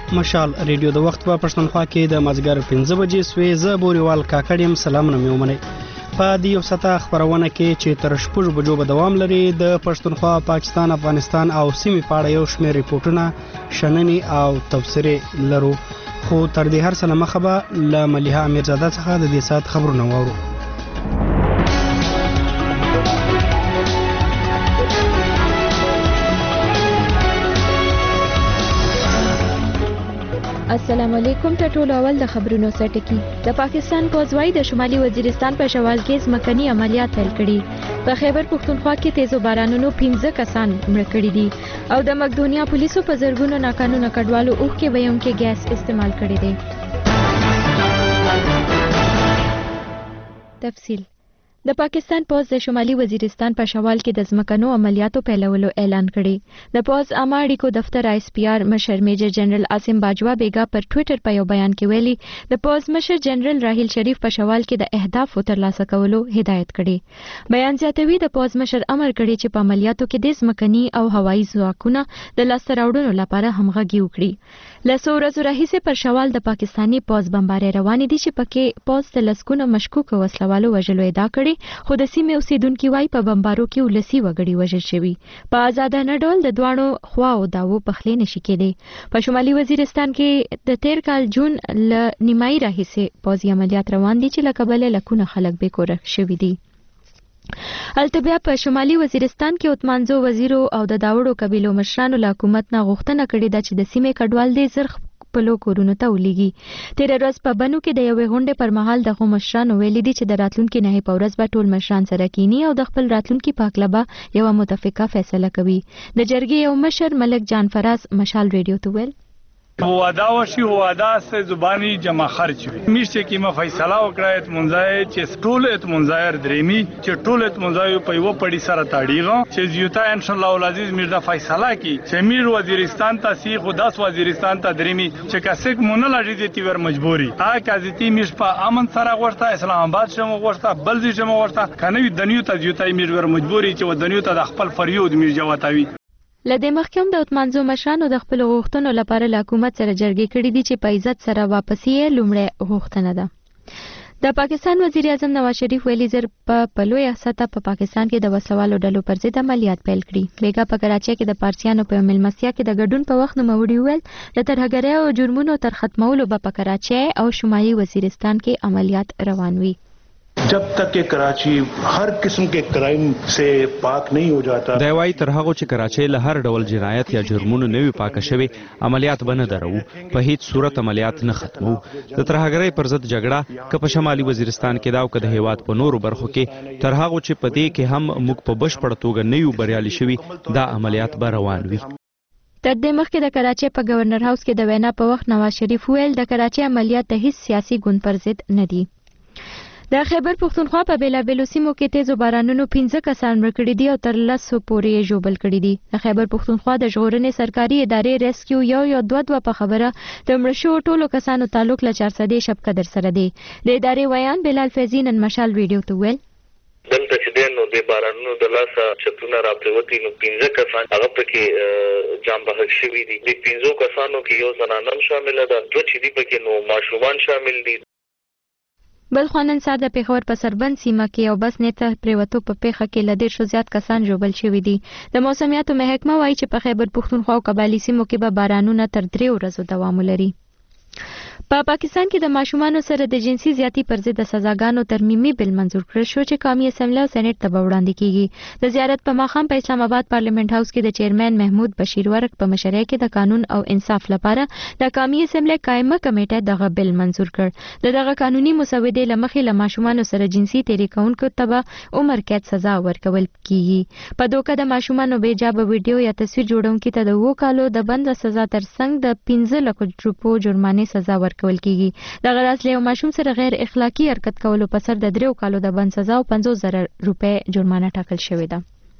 مشال ریډیو د وخت په پښتونخوا کې د مازیګر 15 بجې سوي ز بوريوال کاکړیم سلامونه مې ومنئ. په دې یو ساعته خبرونه کې چې تر 6 بجو به دوام لري د پښتونخوا، پاکستان، افغانستان او سیمې په اړه یو شمېر ریپورتونه، شننې او تبصرې لرو. خو تر دې هر څه نه مخه به له ملیحه امیرزاده څخه د دې ساعت خبرونه واورو. السلام علیکم. ټولو اول د خبرونو سرټکی. د پاکستان پوځوي د شمالي وزیرستان په شمال کې ځمکني عملیات پیل کړي. په خیبر پښتونخوا کې تیزو بارانونو 15 کسان مړه کړي دي او د مقدونیا پولیسو په زرګونو ناقانونه کډوالو اوښ کې ویونکي ګیس استعمال کړي دي. تفصیل. د پاکستان پوځ د شمالي وزیرستان په شمال کې د ځمکنو عملیاتو پیلولو اعلان کړی. د پوځ عامه اړیکو دفتر ISPR مشر میجر جنرال عاصم باجوا بیگا پر ټوئیټر په یو بیان کې ویلي د پوځ مشر جنرال راحیل شریف په شمال کې د اهدافو ترلاسه کولو هدایت کړي. بیان زیاتوي د پوځ مشر امر کړی چې په عملیاتو کې د ځمکني او هوایي ځواکونو د لاسته راوړلو لپاره همغږي وکړي. له څو ورځو راهیسې پر شمال د پاکستاني پوځ بمبارۍ روانې دي چې پکې پوځ د لسګونو مشکوکو وسلوالو وژلو ادعا کړې، خو د سیمې اوسیدونکي وايي په بمبارو کې ولسي وګړي وژل شوي. په آزادانه ډول د دواړو خواو داوو پخلی نشي کېدی. په شمالي وزیرستان کې د تیر کال جون له نیمایي راهیسې پوځي عملیات روان دي چې له کبله لکونه خلک بې کوره شوي دي. هلته بیا په شمالي وزیرستان کې اتمانزو وزیرو او د داوړو قبیلو مشرانو له حکومت نه غوښتنه کړې ده چې د سیمې کډوال دې زر خپلو کورونو ته ولیږي. تېره ورځ په بنو کې د یوې غونډې پر مهال دغو مشرانو ویلي دي چې د راتلونکي نهې په ورځ به ټول مشران سره کینی او د خپل راتلونکي په هکله به یوه متفقه فیصله کوي. د جرګې یو مشر ملک جان فراز مشال ریډیو ته ویل وعده وشي وعده سے زبانی جمع خرچ وي میشته کې ما فیصله وکړه اتمنځای چې ټول اتمنځایر درېمي چې ټول اتمنځای په یو پړی سره تاړيغه چې زیوتا ان شاء الله العزیز میردا فیصله کی چې میر وزیرستان ته سی خداس وزیرستان ته درېمي چې کسک مونږ لاږي دي تیور مجبوری آ کازتی میش په امن سره غوښته اسلام آباد شمو غوښته بلځي شمو غوښته کنه دنیو ته زیوتا میر مجبوری چې ودنیو ته د خپل فریود میر جواتوي. لدې مخکې د اتمانزو مشرانو د خپل غوښتنو لپاره له حکومت سره جرګې کړې دي چې په عزت سره واپسي یې لومړی غوښتنه ده. د پاکستان وزیر اعظم نواز شریف ویلي زر په لویه سطح په پاکستان کې د وسلوالو ډلو پر ضد عملیات پیل کړي. بیګا په کراچۍ کې د پارسیانو په مېلمستیا کې د ګډون په وخت نوموړي وویل د ترهګرۍ او جرمونو تر ختمولو به په کراچۍ او شمالي وزیرستان کې عملیات روان وي. जब तक कि कराची हर किस्म के क्राइम से पाक नहीं हो जाता دا وایي تر هغه چې کراچۍ له هر ډول جنایت یا جرمونو نوي پاکه شوي عملیات به نه درو، په هیڅ صورت عملیات نه ختمو. د ترهګرۍ پر ضد جګړه که په شمالي وزیرستان کې دا او که د هیواد په نورو برخو کې تر هغه چې په دې کې هم موږ په بشپړه توګه نه یو بریالي شوي دا عملیات به روان وي. تر دې مخکې د کراچۍ په گورنر هاوس کې د وینا په وخت نواز شریف ویل د کراچۍ عملیات د هیڅ سیاسي ګوند پر ضد نه دي. د خیبر پښتونخوا په بیلابیلو سیمو کې تیزو بارانونو 15 کسان مړه کړي دي او تر 10 پورې یې ژوبل کړي دي. د خیبر پښتونخوا د ژغورنې سرکاري ادارې ریسکیو یو دوه په خبره د مړه شوو ټولو کسانو تعلق له 400 شب قدر سره دی. د ادارې ویان بلال فیضی نن مشال ریډیو ته ویل دلته چې دینو د بارانونو د لاسه چتونه راپریوتي نو 15 کسان هغه پکې جام بحق شوي دي. د 15 کسانو کې یو زنانه شامل ده، دوه چې دي پکې نو ماشومان شامل دي. بل خو نن سهار د پېښور په سربند سیمه کې یو بس نیټه پریوتو په پیښه کې له 150 زیات کسان ژوبل شوي دي. د موسمیاتو محکمه وایي چې په خیبر پښتونخوا او قبایلي سیمو کې به بارانونه تر 3 ورځو دوام ولري. په پاکستان کې د ماشومانو سره د جنسي زیاتی پر ضد د سزاګانو ترمیمي بل منظور کړل شو چې قومي اسمبلی او سېنات ته به وړاندې کیږي. د زیارت په ماښام په اسلام آباد پارلیمنت هاوس کې د چیرمن محمود بشیر ورک په مشرۍ کې د قانون او انصاف لپاره د قومي اسمبلی قائمه کمیټه دغه بل منظور کړ. دغه قانوني مسودې لمخې له ماشومانو سره جنسي تېری کوونکو ته به عمر قید سزا ورکول کیږي. په دوکه د ماشومانو بې جابه ویډیو یا تصویر جوړونکي ته د 2 کالو د بند سزا ترڅنګ د 15 لک روپو جرمانه سزا ورکول کیږي. دغه راز له ماشوم سره غیر اخلاقی حرکت کولو په سر د 3 کالو د بند سزا او 50,000 روپے جرمانه ټاکل شوې ده.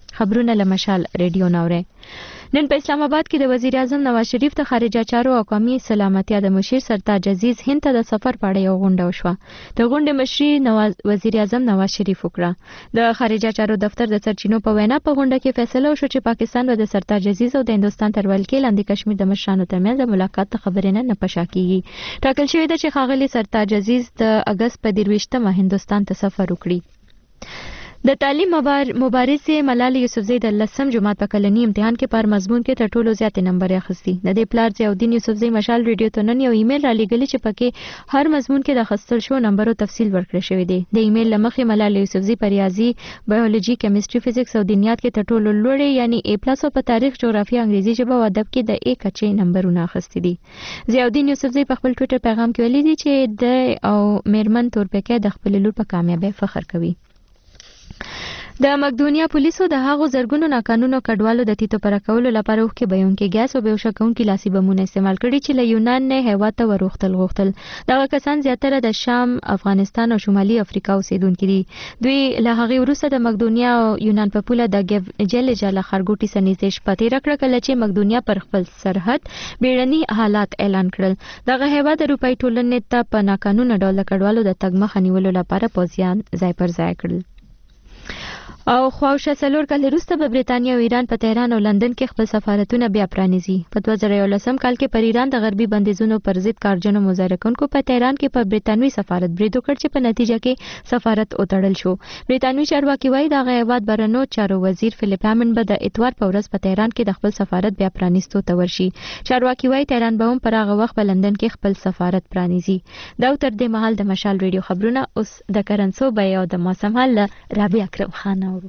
خبرونه له مشال ریډیو ناوره. نن په اسلام آباد کې د وزیر اعظم نواز شریف ته خارجه چارو او قومي سلامتیا د مشیر سرتاج عزیز هند ته د سفر په اړه یو غونډه وشوه. د غونډې مشري وزیر اعظم نواز شریف وکړه. د خارجه چارو دفتر د سرچینو په وینا په غونډه کې فیصله وشو چې پاکستان به د سرتاج عزیز او د هندستان تر ولکې لاندې کشمیر د مشرانو ترمنځ د ملاقات خبرې نه پشا کیږي. ټاکل شوی ده چې ښاغلي سرتاج عزیز د اگست په 23مه هندستان ته سفر وکړي. د تعلیم مبارز ملالۍ یوسفزۍ د 10م جماعت په کلنی امتحان کې پر مضمون کې تر ټولو زیات نمبر اخیستی. د دې پلار ضیاءالدین یوسفزۍ مشال ریډیو ته نن یو ایمیل را لېږلی چې پکې هر مضمون کې د اخیستل شو نمبرو تفصیل ورکړل شوی دی. د ایمیل له مخې ملالۍ یوسفزۍ په ریاضي، بایولوژي، کیمستري، فزیکس او دنیات کې تر ټولو لوړې یعنی A+ او په تاریخ، جغرافیه، انګریزي ژبه او ادب کې د A کچې نمبرونه اخیستي دي. ضیاءالدین یوسفزۍ په خپل ټویټر پیغام کې ویلي دي چې د او میرمن تورپیکۍ د خپل لور په کامیابی فخر کوي. د مقدونیا پولیسو د هغو زرګونو ناقانونه کډوالو د تیتو پر کولو لپاره اوخ کې بيونکي ګیس او بهوشکونکي لاسي بمونه استعمال کړي چې له یونان نه هیواد ته وروختل غوښتل. دغه کسان زیاتره د شام، افغانستان او شمالي افریقا اوسیدونکي دي. دوی له هغې وروسته د مقدونیا او یونان په پوله د جلجا له ښارګوټي سره نږدې شپه تېره کړه کله چې مقدونیا پر خپل سرحد بیړني حالات اعلان کړل. دغه هیواد د اروپایي ټولنې ته په ناقانونه ډول کډوالو د تګ مخه نیولو لپاره پوځیان ځای پر ځای کړل. او خواوشا 4 کال وروسته په بریتانیا او ایران په تهران او لندن کې خپل سفارتونه بیا پرانیزي. په 2011 کال کې پر ایران د غربي بندیزونو پر ضد کارجنو مظاهره کوونکو په تهران کې په بریتانوي سفارت برید وکړ چې په نتیجه کې سفارت وتړل شو. بریتانوي چارواکي وایي د هیواد بهرنیو چارو وزیر فلیپ هامند به د اتوار په ورځ په تهران کې د خپل سفارت بیا پرانیستو ته ورشي. چارواکي وایي تهران به هم پر هغه وخت په لندن کې خپل سفارت پرانیزي. دا تر دې مهال د مشال ریډیو خبرونه. اوس د کرنسو بیه او د موسم حال رابعه اکرم خان اورو.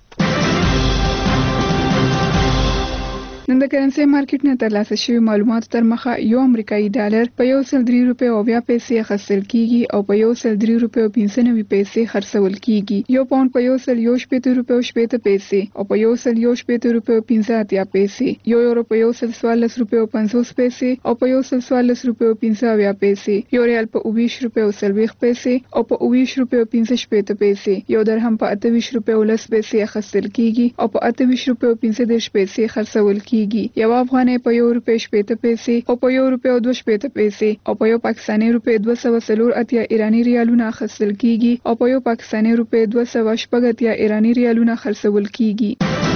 نن د کرنسي مارکیټ نه ترلاسه شوی معلوماتو تر مخه یو امریکایي ډالر په 103 روپۍ او 20 پیسې اخیستل کیږي او په 103 روپۍ او 95 پیسې خرڅول کیږي. یو پاوند په 118 روپۍ او 70 پیسې او په 118 روپۍ او 50 پیسې. یو یورو په 114 روپۍ او 50 پیسې او په 114 روپۍ او 50 پیسې. یو ریال په 20 روپۍ او 40 پیسې او په 20 روپۍ او 50 پیسې. یو درهم په 28 روپۍ او 10 پیسې اخیستل کیږي او په 28 روپۍ او 50 پیسې خرڅول کیږي. یو افغانۍ په 1 روپۍ 70 پیسې او په 1 روپۍ او 2 پیسې او په یو پاکستاني روپۍ 204 ایرانی ریالونه اخیستل کیږي او په یو پاکستاني روپۍ 280 ایرانی ریالونه خرڅول کیږي.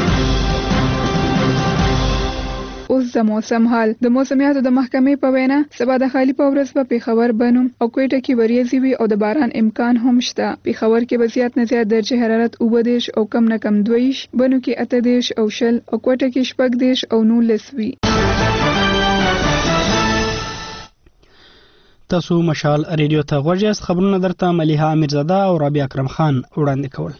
اوس د موسم حال. د موسمیاتو د محکمې په وینا سبا د خالی په ورځ په پیښور، بنو او کوټه کې وریځي وي او د باران امکان هم شته. پیښور کې به زیات نه زیات درجه حرارت 19 او کم نه کم 2، بنو کې 18 او 0 او کوټه کې 14 او 19 وي. تاسو مشال ریډیو ته غوږ یاست. خبرونه درته ملیحه امیرزاده او رابعه اکرم خان وړاندې کول.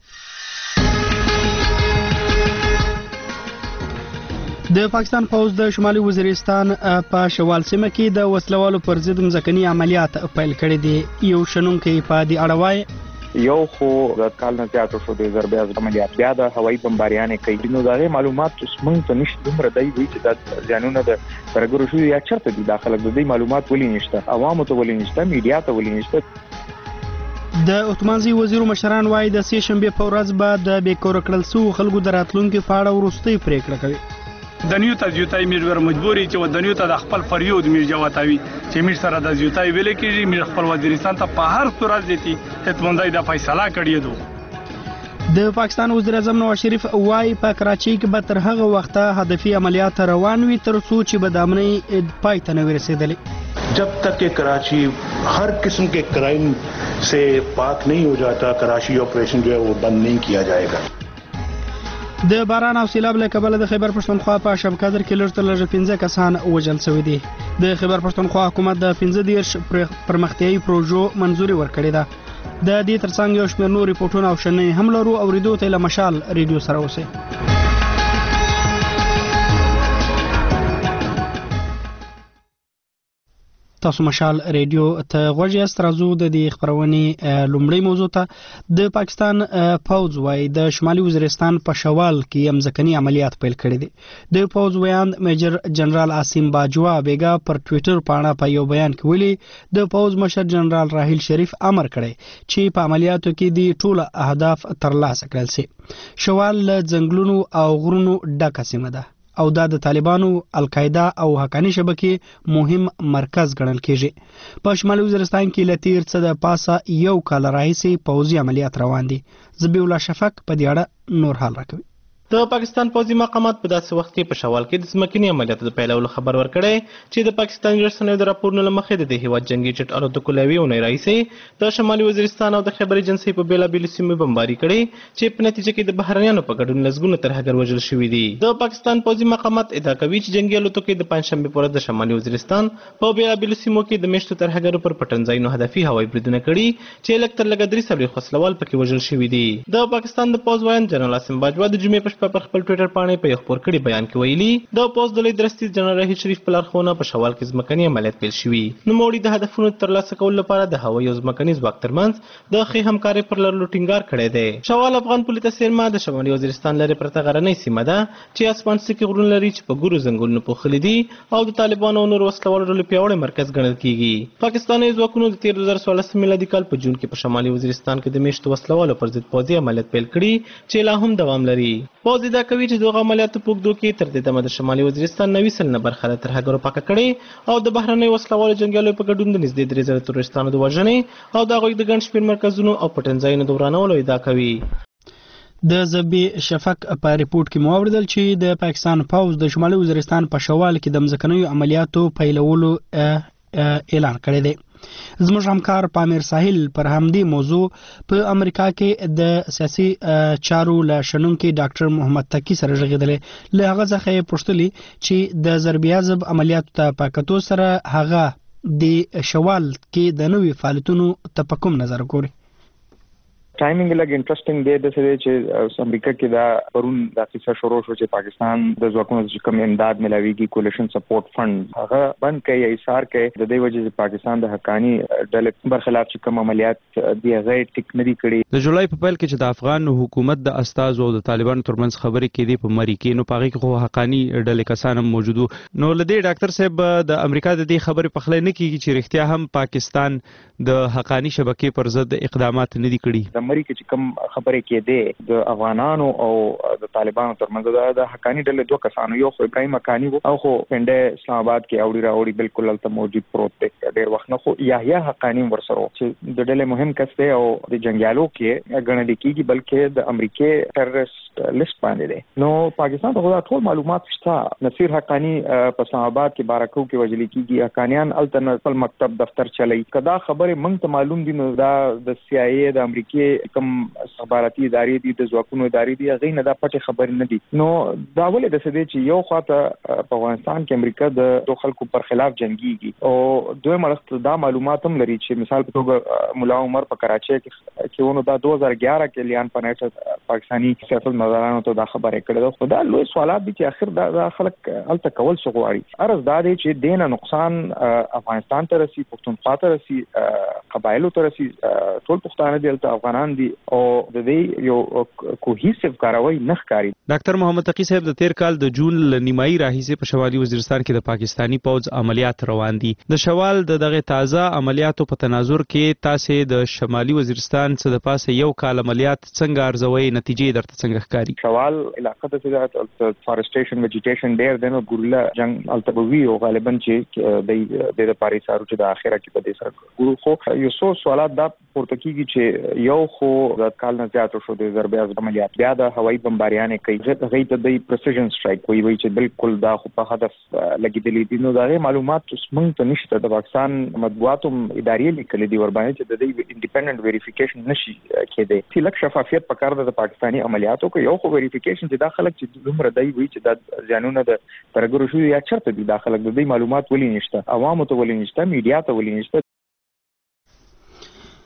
د پاکستان پوځ د شمالي وزیرستان په شوال سیمه کې د وسلوالو پر ضد مځکني عملیات پیل کړي دي. یو شنونکي په دې اړه وایي یو خو د کال نه زیات شو د ضربې عملیات بیا د هوایي بمباریانې کوي. نو دا معلومات څنګه ته نشته دومره دی وی چې د ځانونه د ترګرو شو یا چرته دي داخله د دې معلومات ولې نشته، عوامو ته ولې نشته، میډیا ته ولې نشته. د اتمانزي وزیرو مشران وایي د سې شنبه په ورځ به د بیکور کړل سو خلکو د راتلونکو په اړه وروستۍ پریکړه کوي. دنیو ته زیوتای میرور مجبوری چې دنیو ته د خپل فریود میر جواتوي چې میر سره د زیوتای ویل کېږي. میر خپل وزیرستان ته په هر صورت دي اطمینان د فیصله کړی دی. د پاکستان وزیر اعظم نواز شریف وايي په کراچۍ کې به تر هغه وخته هدفي عملیات روان وي تر څو چې به د امنۍ پای ته نه ورسېدلې. जब तक कि कराची हर किस्म के क्राइम से पाक नहीं हो जाता, कराची ऑपरेशन जो है वो बंद नहीं किया जाएगा. د باران او سیلاب له کبله د خیبر پښتونخوا په شبکدر کې لږ تر لږه 15 کسان وژل شوي دي. د خیبر پښتونخوا حکومت د 15 پرمختیایي پروژو منځوري ورکړې ده. د دې ترڅنګ یو شمېر نور ریپورټونه او شننې هم لرو. اوریدو ته له مشال ریډیو سره اوسئ. تاسو مشال ریډیو ته غوږ یاست. راځو د دې خبرونې لومړی موضوع ته. د پاکستان پوځ وايي د شمالي وزیرستان په شوال کې امځکني عملیات پیل کړي دي. د پوځ ویان میجر جنرال عاصم باجوا بیگا پر ټوئیټر باندې په یو بیان کې ویلي د پوځ مشر جنرال راحیل شریف امر کړی چې په عملیاتو کې د ټول اهداف ترلاسه کړل شي. شوال له ځنګلونو او غرونو ډکه سیمه ده او دا د طالبانو، القاعده او حقانی شبکې مهم مرکز ګڼل کېږي. په شمالي وزیرستان کې له تیر څه د پاسه یو کال راهیسې پوځي عملیات روان دي. ذبیح الله شفق په دې اړه نور حال راکوي. د پاکستان پوځي مقامات په داسې وخت کې په شوال کې د ځمکني عملیاتو د پیلولو خبر ورکړی چې د پاکستان رسنیو د راپورونو له مخې د هیواد جنگي جټ الوتکو له یوې اونۍ راهیسې د شمالي وزیرستان او د خیبر ایجنسۍ په بېلابېلو سیمو بمباري کړې چې په نتیجه کې د بهرنیانو په ګډون لسګونه ترهګر وژل شوي دي. د پاکستان پوځي مقامات ادعا کوي چې جنگي الوتکې د پنجشنبې په ورځ د شمالي وزیرستان په بېلابېلو سیمو کې د میشتو ترهګرو پر پټنځایونو هدفي هوایي بریدونه کړي چې لږ تر لږه 3 وسلوال پکې وژل شوي دي. د پاکستان د پوځ ویان جنرال عاصم باجوا د جمعې په شپه پر خپل ټوئیټر باندې په یو خبر کړي بیان کې ویلي د پوځ د لوی درستیز جنرال راحیل شریف په لارښوونه په شوال کې ځمکني عملیات پیل شوي. نوموړي د هدفونو ترلاسه کولو لپاره د هوایي او ځمکني ځواک ترمنځ د ښې همکارۍ پر لرلو ټینګار کړی دی. شوال افغان پولې ته څیرمه د شمالي وزیرستان لرې پرته غرنۍ سیمه ده چې اسمانڅکي غرونه لري چې په ګورو ځنګلونو پوښلي دي او د طالبانو او نورو وسلوالو ډلو پیاوړی مرکز ګڼل کېږي. پاکستاني ځواکونو د تیر 2014 میلادي کال په جون کې په شمالي وزیرستان کې د میشتو وسلوالو پر ضد پوځي عملیات پیل کړي چې لا هم دوام لري. پوځ ادعا کوي چې دغه عملیاتو په اوږدو کې تر دې دمه د شمالي وزیرستان 90% برخه د ترهګرو پاکه کړې او د بهرنیو وسلوالو جنګیالیو په ګډون د نږدې 3000 تروریستانو د وژنې او د هغوی د ګڼ شمېر مرکزونو او پټنځایونو د ورانولو ادعا کوي. د ذبیح شفق په ریپورت کې مو اوریدل چې د پاکستان پوځ د شمالي وزیرستان په شوال کې د مځکنیو عملیاتو پیلولو اعلان کړی دی. زموږ همکار پامیر ساحل پر همدې موضوع په امریکا کې د سیاسي چارو له شنونکي ډاکټر محمد تقي سره غږېدلی. له هغه څخه یې پوښتلي چې د ضربیازب عملیاتو ته په کتو سره هغه د شوال کې د نوي فعالیتونو ته په کوم نظر ګوري. ټایمینګ لګ انټرېسټینګ دی د څه چې امریکا کې دا پرون د قصه شروع شو چې پاکستان د ځواکونو چې کوم امداد ملاويږي کولیشن سپورټ فند هغه بند کوي ایثار کوي د دې وجې چې پاکستان د حقانی ډلې برخلاف چې کوم عملیات دی غیر ټیک نه دي کړي. د جولای په پیل کې چې د افغان حکومت د استازو او د طالبانو ترمنځ خبرې کېدې په مری کې نو پاغي کې حقانی ډلې کسان هم موجودو. نو لدې ډاکټر صاحب د امریکا د دې خبرې په خله نه کیږي چې رښتیا هم پاکستان د حقانی شبکې پر ضد اقدامات نه دي کړي. مری کې چې کوم خبرې کېدې د افغانانو او د طالبانو ترمنځ د حقانی ډلې دوه کسانو یو خو ابراهیم حقانی او خو پنده اسلام آباد کې اوړي راوړي بالکل الته موجود پروت دی. ډېر وخت نه خو یحیی حقانی ورسره چې د ډلې مهم کس دی او د جنگیالو کې ګڼل کېږي بلکې د امریکای ټیرریست لیست باندې دی. نو پاکستان ته دا ټول معلومات شته. نصیر حقانی په اسلام آباد کې بارکو کې وجل کېږي. حقانیان الته خپل مکتب دفتر چلای. کدا خبره موږ ته معلوم دي نو دا د سی آی ای د امریکای کوم استخباراتي ادارې دي د ځواکونو ادارې دي هغه نه دا پټه خبر نه دي. نو دا ولې د څه دي چې یو خواته په افغانستان کې امریکا د خلکو پر خلاف جنگيږي او دوی مرسته دا معلومات هم لري چې مثال په توګه مولا عمر په کراچۍ کې ونه دا 2011 کې لیان پنایټ پاکستانی سیاست مدارانو ته دا خبره کړې ده. دا لوی سوالات دي چې اخر دا خلک الته کول څه غواړي. ارز دا دی چې دینه نقصان افغانستان ته رسي، پښتونخوا ته رسي، قبایلو ته رسي، ټول پښتانه دي الته افغانان دي او د دې یو کوهیسیو کاروي نه ښکاري. ډاکټر محمد تقي صاحب د تیر کال د جون نیمایي راهیسې په شمالي وزیرستان کې د پاکستانی پوځ عملیات روان دي. د شوال دغه تازه عملیاتو په تناظر کې تاسو د شمالي وزیرستان څخه د پاسه یو کال عملیات څنګه ارزوي، نتیجې درته څنګه ښکاري؟ شوال علاقه ته فارسټیشن ویجیټیشن ډیر دنو ګورلا جنگ التبوي او غالبا چې د پاریسارو چې د اخره کې په دې سره ګورو خو یو څو سوالات دا پورته کیږي چې یو خو د کال نه زیات شو د ضربې عملیات بیا د هوایي بمباریانې کوي. هغه ته د پریسیژن سټرایک وایي چې بالکل دا خو په هدف لګیدلې دي. نو دا معلومات څنګه ته نشته. د پاکستان مطبوعاتو ادارې لیکلي دي ور باندې چې د دې انډیپندنت ویریفیکیشن نشي کېدی. چې لک شفافیت پکار د پاکستانی عملیاتو کې یو خو ویریفیکیشن چې داخله چې دومره دی وایي چې د ځانونه د ترګرو شو یا چرته دي داخله د دې معلومات ولې نشته، عوامو ته ولې نشته، میډیا ته ولې نشته.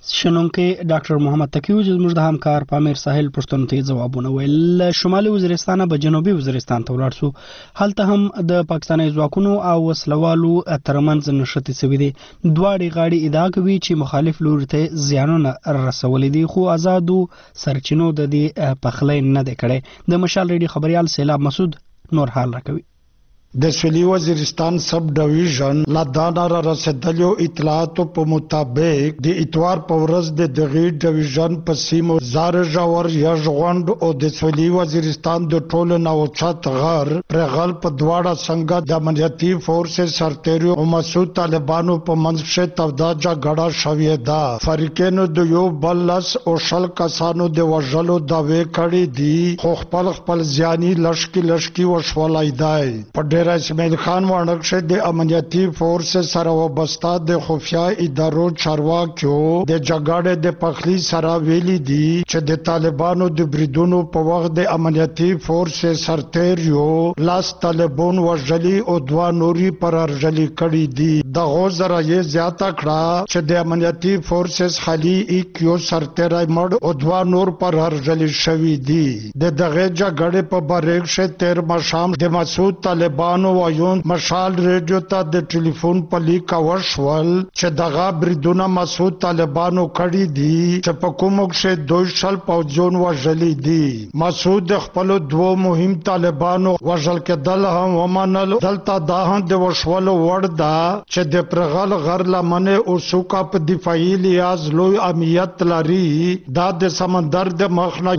شنونکو ډاکټر محمد تقیو زموږ د همکار پامیر ساحل پښتون ته ځوابونه ویل. شمالي وزیرستان به جنوبي وزیرستان ته ولاړ سو. هلته هم د پاکستاني ځواکونو او وسلوالو ترمنځ نښتې سوي دي. دواړي غاړي ادعا کوي چې مخالف لوري ته زیانونه رسولي دي، خو آزادو سرچینو د دې پخلی نه دی کړی. د مشال ریډیو خبريال سیلاب مسعود نور حال راکوي. د سویلي وزیرستان سب ډیویژن لادانا را رسیدلو اطلاعاتو په مطابق د اتوار په ورځ د دغه ډیویژن په سیمو زارجاور یژغوند او د سویلي وزیرستان د ټولو نوچت غر پرغل په دواړه څنګه د امنیتي فورسز سرتیرو او مسعود طالبانو په منځ کې تودا جګړه شوې ده. فریقینو د یو بلس او شل کسانو د وژلو داوی کړې دي، خو خپل ځاني لشکي وشولای دی. په ډیر اسماعیل خان وانکشه د امنیتي فورس سره وابسته د خفیا ادارو چارواکیو د جګړې د پخلی سره ویلي دي چې د طالبانو د بریدونو په وخت د امنیتي فورس سرتیرو لاس طالبان وژلي او دوا نوري پر ارجلي کړي دي. د غوزره یې زیاته کړه چې د امنیتي فورسز خالي کیو سرتیرای مړ او دوا نور پر ارجلي شوي دي. د دغه جګړې په بریک شه تیر مشام د مسعود طالبان وایون مشال ریډیو ته د ټلیفون په لیک وشول چې دغه بریدونه مسعود طالبانو کړي دي چې په کومو کې دوی شل پوځون وژلي دي. مسعود خپل دوه مهم طالبانو وژل کېدل هم ومنل. دلته دا هم د وشولو وړ ده چې د پرغل غر لمنه او سوکا په دفاعي لیاز لوی امنیت لري. دا د سمندر د مخ نه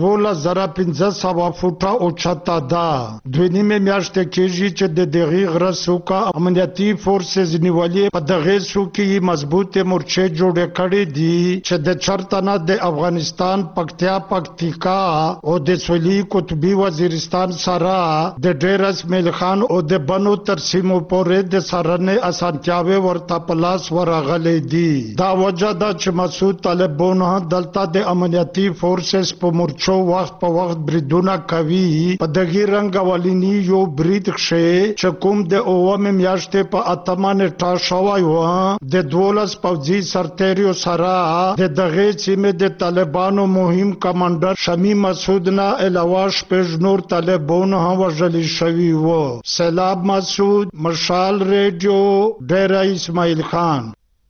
1500 فوټه اوچته ده. دوی نیمه میاشت کېږي چې د دغه غره سوکا امنیتي فورسز نیولې په دغه سوکي مضبوطه مورچه جوړه کړې دي چې د چرتنه د افغانستان پکتیکا او د سویلي قطبي وزیرستان سره د ډیر اسماعیل خان او د بنو ترسیمو پورې د سرنه اسانتیاوي ورته پلاس ورغلې دي. دا وجه ده چې مسعود طالبان دلته د امنیتي فورسز په مورچو وخت بریدونه کوي. په دغه رنګ ولینی یو برید چې کوم د اومه میاشتې په اتمانه ټا شوی و د 12 پوځي سرتیرو سره د دغه سیمه د طالبانو مهم کمانډر شمی مسعود نه علاوه شپږ نور طالبان هم وژل شوي وو. سیلاب مسعود، مشال ریډیو، ډیره اسماعیل خان.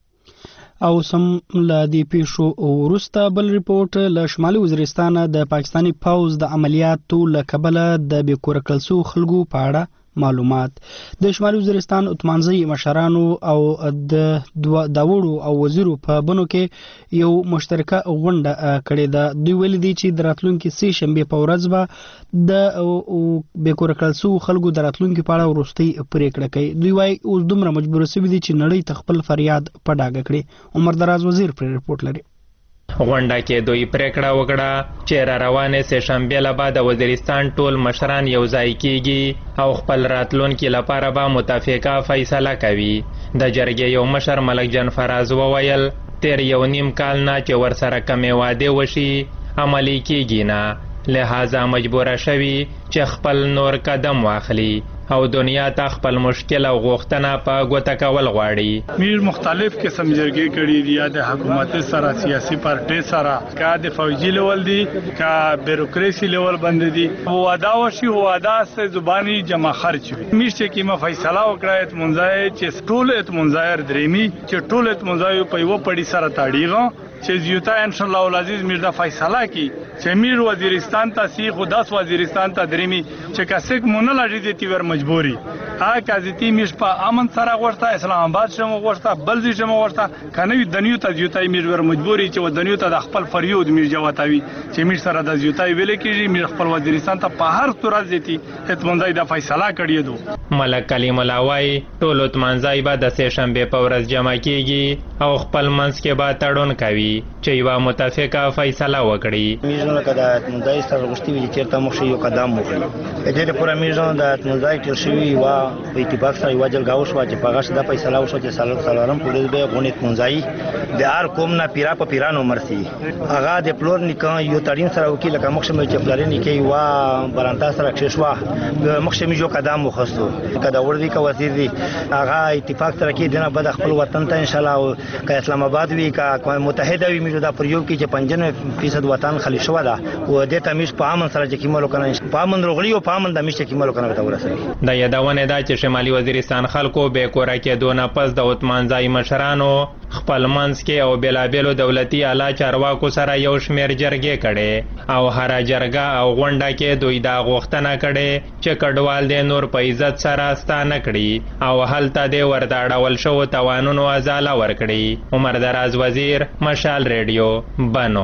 او سم لا دی پیښو ورسته بل ریپورت له شمالي وزیرستان د پاکستاني پوز د عملیاتو له کبله د بیکورکلسو خلکو په اړه معلومات. د شمالي وزیرستان اتمانځي مشرانو او د داوړو او وزیرو په بنو کې یو مشترکه غونډه کړې ده. دوی ویلي دي چې د راتلونکي سې شنبه په ورځ به د بیکورکلسو خلکو د راتلونکي په اړه ورستي پریکړه کوي. دوی وايي اوس دومره مجبور شوي دي چې نړۍ تخپل فریاد په ډاګه کړي. عمر دراز وزیر پر ریپورت لري. غونډه کې دوی پریکړه وکړه چې را روانه سه شنبه له بعد وزیرستان ټول مشران یو ځای کیږي او خپل راتلونکي لپاره به متفقه فیصله کوي. د جرګې یو مشر ملک جان فراز وویل تیر یو نیم کال نه چې ورسره کمې واده وشي عملی کیږي نه، لہذا مجبوره شوي چې خپل نور قدم واخلي او دنیا ته خپل مشکل او غوښتنه په ګوته کول غواړي. میر مختلف قسم جرګې کړي دي، یا د حکومت سره سیاسي پارټي سره کا د فوجي لیول دي کا بیروکراسي لیول باندې دي. واده وشي واده سه زبانی جمع خرچ وي. میشته کې ما فیصله وکړه اتمنځای چې ټول اتمنځایر درېمي چې ټول اتمنځای په یو پړی سره تاړيغه چې زیوتا ان شاء الله العزیز میر دا فیصله کی چې میر وزیرستان ته سی خو 10 وزیرستان ته درېمي چې کاسک مونږ لاړې دي تیور مجبوری ا کازتی میش په امن سره غوښته اسلام آباد شمو غوښته بلځي شمو غوښته کنه دنیو ته زیوتا میر ور مجبوری چې دنیو ته د خپل فریود میر جواتوي چې میر سره د زیوتا ویل کېږي میر خپل وزیرستان ته په هر صورت زیتی اتمنځای د فیصله کړی دو. ملک کلیم الله وای ټول اتمنځای به د سه شنبه په ورځ جمع کیږي او خپل منځ کې به تړون کوي چې یو متفقه فیصله وکړي. میزونه کدا اتمنځای سره غوښتي وي چې تاسو مخ یو قدم وکړي. دې لپاره میزونه د اتمنځای کې شوی وا په اتفاق سره یو ځل غاوش وا چې پاغه د فیصله وشو چې سالارم پولیس به غونې اتمنځای د هر کوم نه پیرا په پیرانو مرسي هغه د پلور نکاح یو تړین سره وکیل کوم مخ شمه چې پلار نکاح وا برانتا سره کې شوا مخ شمه یو قدم وخصو کدا ور دي کا وزیر دي هغه اتفاق سره کې دنه بد خپل وطن ته ان شاء الله که اسلام آباد وی کا متحده وی موږ دا پریوب کې چې 95% وطن خالی شو دا او د تمیش په امن سره چې کیمالو کنه په امن روغلی او په امن د میشته کیمالو کنه ته ورسېږي. د یادونه دا چې شمالي وزیرستان خلکو به کورا کې دونه پس د عثمانزای مشرانو خپل منځ کې او بلابلو دولتي اعلی چارواکو سره یو شمیر جرګې کړي او هر جرګه او غونډه کې دوی دا غوښتنه کړي چې کډوال د نور په عزت سره ستانه کړي او هلته د ورته اړول شو توانونو ازاله ورکړي. عمر دراز وزیر، مشال ریډیو، بنو.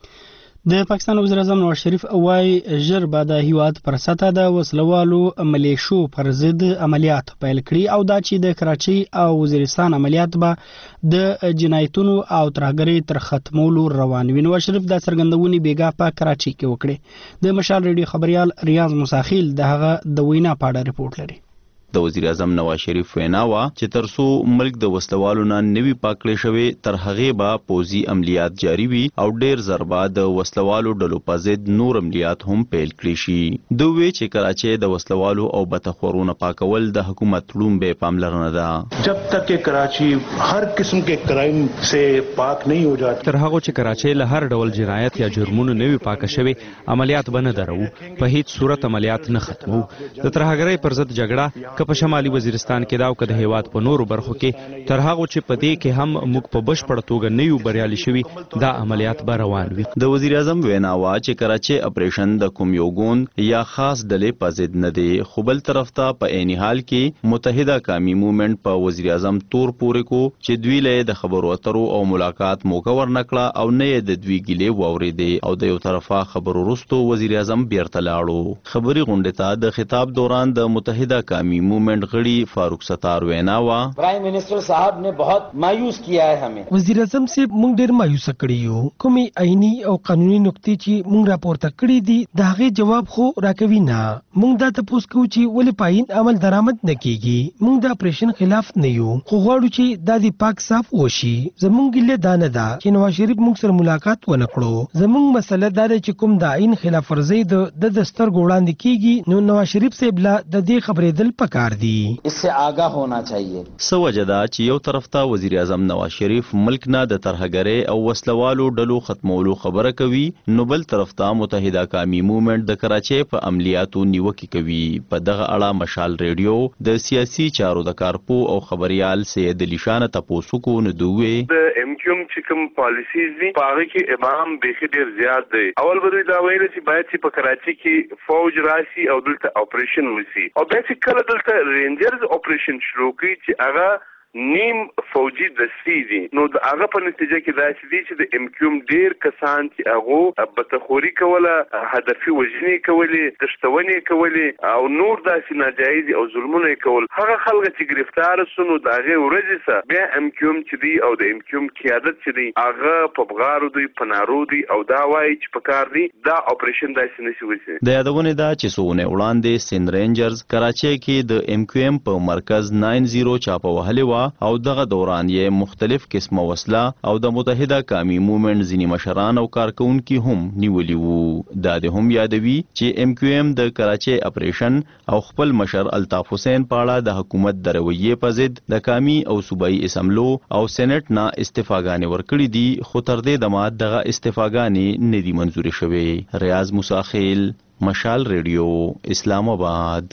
د پاکستان وزیر اعظم نواز شریف وايي ژر به د هیواد پر سطح د وسلوالو ملیشو پر ضد عملیات پیل کړي او دا چې د کراچۍ او وزیرستان عملیات به د جنایتونو او ترهګرۍ تر ختمولو روان وي. نواز شریف د څرګندونې بیګا په کراچۍ کې وکړي. د مشال ریډیو خبريال ریاض مساخیل د هغه د وینا په اړه رپورټ لري. د وزیر اعظم نواز شریف وینا وا چې ترسو ملک د وسلوالو نه نوی پاکړې شوی تر هغه با پوزي عملیات جاری وي او ډیر ضربه د وسلوالو ډلو په ضد نور عملیات هم پیل کړي شي. دوی چې کراچۍ د وسلوالو او بتخورونو پاکول د حکومت لومبه پاملرنه ده. जब तक कि कराची हर किस्म के क्राइम से पाक नहीं हो जाती تر هغه چې کراچۍ له هر ډول جنایت یا جرمونو نوی پاک شوی عملیات بنه درو په هیڅ صورت عملیات نه ختمو. د ترهګرۍ پر ضد جګړه که په شمالي وزیرستان کې دا او که د هیواد په نورو برخو کې تر هغه چې په دې کې هم موږ په بشپړ توګه نه یو بریالي شوي دا عملیات به روان وي. د وزیر اعظم وینا وا چې کراچۍ اپریشن د کوم یو ګوند یا خاص ډلې په ضد نه دی خو بل طرف ته په عین حال کې متحده قومي موومېنټ په وزیر اعظم تور پورې کو چې دوی له د خبرو اترو او ملاقات موقع ورنکړه او نه د دوی ګلې واورېدې او د یو طرفه خبرو وروسته وزیر اعظم بیرته لاړو. خبري غونډه ته د خطاب دوران د متحده قومي موومېنټ غړي فاروق ستار وینا وا پرائم منسٹر صاحب نے بہت مایوس کیا ہے ہمیں. وزیر اعظم سے مونږ ډیر مایوس کړي یو. کومي آئینی او قانوني نقطې چې مونږ راپورته کړي دي دا غي جواب خو راکوي نه. مونږ دا تاسو کو چې ولې پاین عمل درآمد نه کیږي. مونږ د اپریشن خلاف نه یو خو غواړو چې د دې پاک صاف وشي. زمونږ له دانه دا چې نواز شریف مونږ سره ملاقات ونه کړو. زمونږ مسله دا ده چې کوم د آئین خلاف ورزي د دستور ګوړاندې کیږي نو نواز شریف صاحب لا د دې خبرې دل پکار دي. اس سے آگاہ ہونا چاہیے. سوجدا چې یو طرف ته وزیر اعظم نواز شریف ملک نه د ترهګرۍ او وسلوالو ډلو ختمولو خبره کوي نو بل طرف ته متحده قومي موومېنټ د کراچۍ په عملیاتو نیوکه کوي. په دغه اړه مشال ریډیو د سیاسي چارو د کارپو او خبريال سید علی شان تاسو کو نه دوی د ام کیوم چې کوم پالیسیز دي پاره کې امام به ډیر زیات دی. اول به دا ویل چې باید چې په کراچۍ کې فوج راشي او دلته اپریشن وشي او به چې کله دلته رینجرز اپریشن شروع کی چې هغه نیم فوجي دستي دي نو د هغه په نتیجه کې دا چې د ام کیوم ډیر کسان چې هغه بتخوري کوله هدفي وژنې کولې دشتونې کولې او نور داسې ناجایز او ظلمونه کول هغه خلک چې گرفتار شونه د هغه ورځې سره بیا ام کیوم چې دی او د ام کیوم قیادت چې دی هغه په بغارو دی پنارو دی او دا وایي چې په کار دی دا اپریشن داسې نشي وشي. د یادونه دا چې سونه وړاندې سند رینجرز کراچۍ کې د ام کیو ام په مرکز 90 چاپه وهلې او دغه دوران یې مختلف قسمه وسله او د متحده قومي موومېنټ ځینی مشران او کارکونکي هم نیولي وو. دا د هم یادوي چې ام کیو ام د کراچۍ اپریشن او خپل مشر الطاف حسین پاړه د حکومت د رویې په ضد د قومي او صوبایي اسمبلو او سېنات نه استعفاګانې ورکړې دي خو تر دې دمه دغه استعفاګانې نه دي منزوري شوې. ریاض مساخیل، مشال ریډیو، اسلام آباد.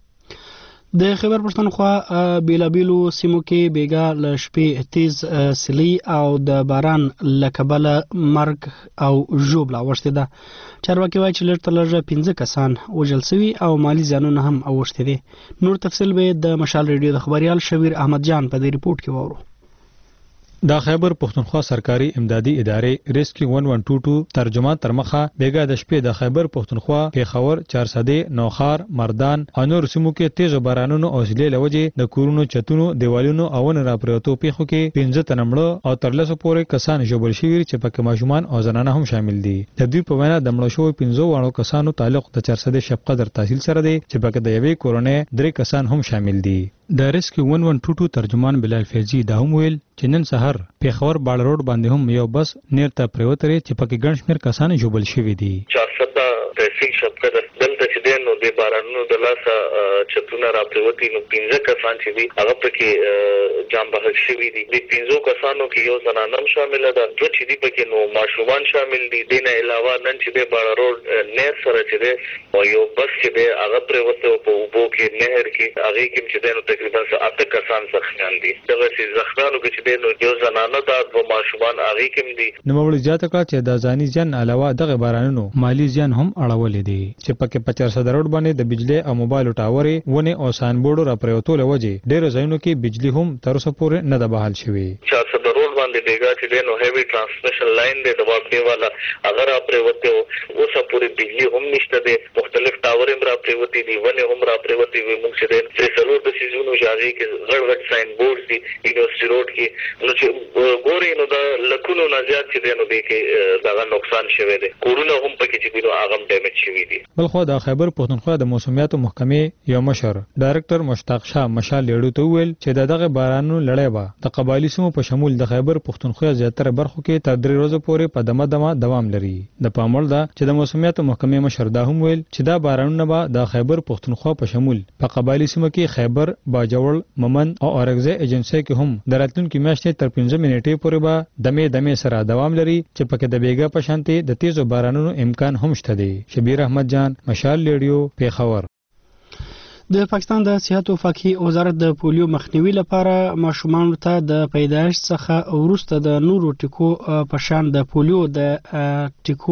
د خیبر پښتونخوا بیلابیلو سیمو کې بیګا له شپې تیز سیلۍ او د باران له کبله مرګ او ژوبله اوښتې ده. چارواکي وایي چې لږ تر لږه 15 کسان وژل سوي او مالي زیانونه هم اوښتي دي. نور تفصیل به د مشال ریډیو د خبريال شویر احمد جان په دې ریپورت کې واورو. د خیبر پښتونخوا سرکاري امدادي ادارې ریسکیو 112 ترجمان تر مخه بیګا د شپې د خیبر پښتونخوا پیښور چارسده نوخار مردان او نور سیمو کې تیز بارانونو او سیلۍ لوجې د کورونو چتونو دیوالونو او ون راپریوتو پیښو کې 15 تنمړه او تر لسو پورې کسان ژوبل شوي چې پکې ماشومان او زنانه هم شامل دي. د دوی په وینا د مړو شوو 15 وانو کسانو تعلق د چارسده شپ قدر تحصیل سره دی چې پکې د یوې کورنۍ 3 کسان هم شامل دي. د ریسکیو 112 ترجمان بلال فیضی دا هم ویل چې نن سحر پیښور باړ روډ باندې هم یو بس نیر ته پریوتره چې پکې ګڼ شمېر کسان ژوبل شوي دي. 400 تحصیل شبکه ده دلته چې دی نو د بارانونو د لاسه چتونه راپریوتي نو 15 کسان چې دي هغه پکې جان بحق شوي دي. د 15 کسانو کې یو زنانه هم شامله ده، دوه چې دي پکې نو ماشومان شامل دي. دې نه علاوه نن چې دی باړه روډ نیر سره چې دی او یو بس چې دی هغه پریوته په اوبو کې نهر کې هغه کې چې دی نو تقریبا 8 کسان زخمیان دي. دغه چې زخمیانو کې چې دی نو یو زنانه ده، دوه ماشومان هغه کې دي. نوموړي زیاته کړه چې د ځاني زیان علاوه دغه بارانونو مالی زیان هم اړولې دي چې پکې 50 روډ باندې د بجلی او موبایل ټاورې ونه او ساين بورډ را پریوتول وجه ډېر ځایونو کې بجلی هم تر اوسه پورې نه ده بحال شوې. 400 روډ باندې بیګا چې دی نو هیوی ترانسمیشن لاین دی د واپډي والا هغه را پریوته اوسه پورې بجلی هم نشته دی. مختلف ټاور هم را پریوتی دي، ونه هم را پریوتی وي. موږ چې دی فیصلو د سيزونو جاغي کې غړ ساين بورډ دي یونیورسيټي روډ کې نو چې ګوري نو د لکونو نه زیات چې دی نو دی کې دغه نقصان شوی دی. کورونه هم پکې چې دی نو هغه ډیمیج شوی دي. بلخو د خیبر پښتونخوا د موسمیاتو محکمې یو مشر ډایرکټر مشتاق شاه مشال لیړو ته ویل چې دغه بارانونو لړۍ به د قبایلی سیمو په شمول د خیبر پښتونخوا زیاتره برخو کې تر 3 ورځې پورې په دمه دوام لري. د پاموړ ده چې د موسمیاتو محکمې مشر دا هم ویل چې دا بارانونه به د خیبر پښتونخوا په شمول په قبایلی سیمو کې خیبر، باجوړ، ممن او اورګزه ایجنسی کې هم د راتلونکي میاشتې تر 15 منټې پورې به دمه سره دوام لري چې پکې د بیګا په شانتي د تیزو بارانونو امکان هم شته دی. شبیر احمد جان، مشال ریډیو، پیښور. د پاکستان د صحت او فقهي وزارت د پولیو مخنیوي لپاره ماشومان ته د پیدایښت څخه وروسته د نورو ټیکو په شان د پولیو د ټیکو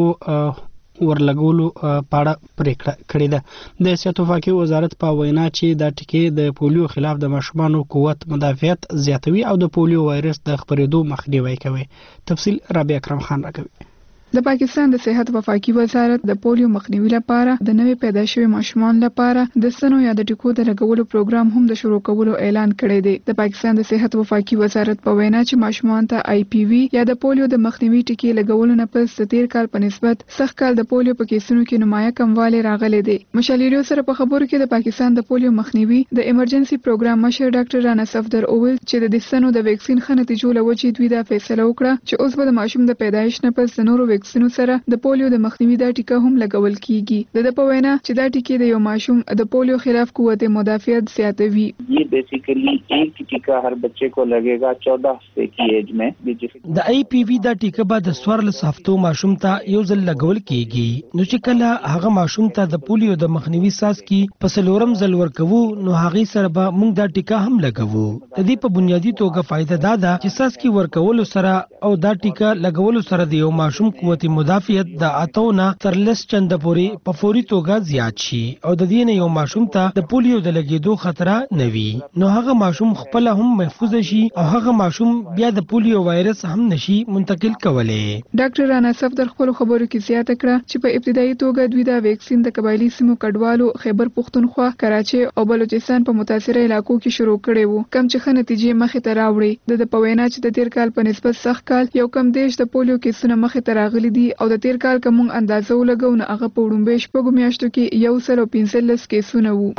ورلګولو پاړه پریکړه کړې ده. د صحت او فقهي وزارت په وینا چې د ټیکې د پولیو خلاف د ماشومانو قوت مدافعت زیاتوي او د پولیو وایرس د خپرېدو مخنیوي کوي. تفصیل رابعه اکرم خان راکوي. د پاکستان د صحت او فقهي وزارت د پولیو مخنیوي لپاره د نوې پیدا شوی ماشومان لپاره د سنو یا د ټیکو د لګولو پروګرام هم د شروع کولو اعلان کړی دی. د پاکستان د صحت او فقهي وزارت په وینا چې ماشومان ته آی پی وی یا د پولیو د مخنیوي ټیکې لګولو نه پس د تیر کال په نسبت سخت کال د پولیو په کیسونو کې نمایه کموالی راغلی دی. مشالریو سره په خبرو کې د پاکستان د پولیو مخنیوي د ایمرجنسي پروګرام مشر ډاکټر رانا صفدر اول چې د سنو د ویکسین خنه نتیجو لوجې دوی دا فیصله وکړه چې اوس به د ماشوم د پیدایښت نه پس د نورو ویکسینو سره د پولیو د مخنیوي دا ټیکه هم لګول کیږي. د په وینا چې دا ټیکې د یو ماشوم د پولیو خلاف قوت مدافعت زیاتوي. یہ بیسیکلی ایک ټیکه هر بچے کو لگेगा 14 ہفتے کی ایج میں. د آی پی وی دا ټیکه به د 14 هفتو ماشوم ته یو ځل لګول کیږي. نو چې کله هغه ماشوم ته د پولیو د مخنیوي ساس کی په سلورم ځل ورکوو نو هغه سره به موږ دا ټیکه هم لګوو. د دې په بنیادی توګه فائدہ دا ده چې ساس کی ورکول سره او دا ټیکه لګول سره د یو ماشوم قوت مدافعت د اتونه تر لس چنده پورې په فوري توګه زیات شي او د دې نه یو ماشوم ته د پولیو د لګیدو خطر نه وي. نو هغه ماشوم خپل هم محفوظ شي او هغه ماشوم بیا د پولیو وایرس هم نشي منتقل کولای. ډاکټر رانا صفدر خپل خبرو کې زیاته کړه چې په ابتدایي توګه دوی دا ویکسین د قبایلی سیمو کډوالو خیبر پښتونخوا، کراچي او بلوچستان په متاثره علاقو کې شروع کړي وو، کم چې ښه نتیجې مخې ته راوړي. د په وینا چې د تیر کال په نسبت سخت کال یو کم دیش د پولیو کیسونه مخې ته راغلي دي او د تیر کال کوم اندازه ولګو نه هغه په وړاندې شپږو میاشتو کې 115 کیسونه وو.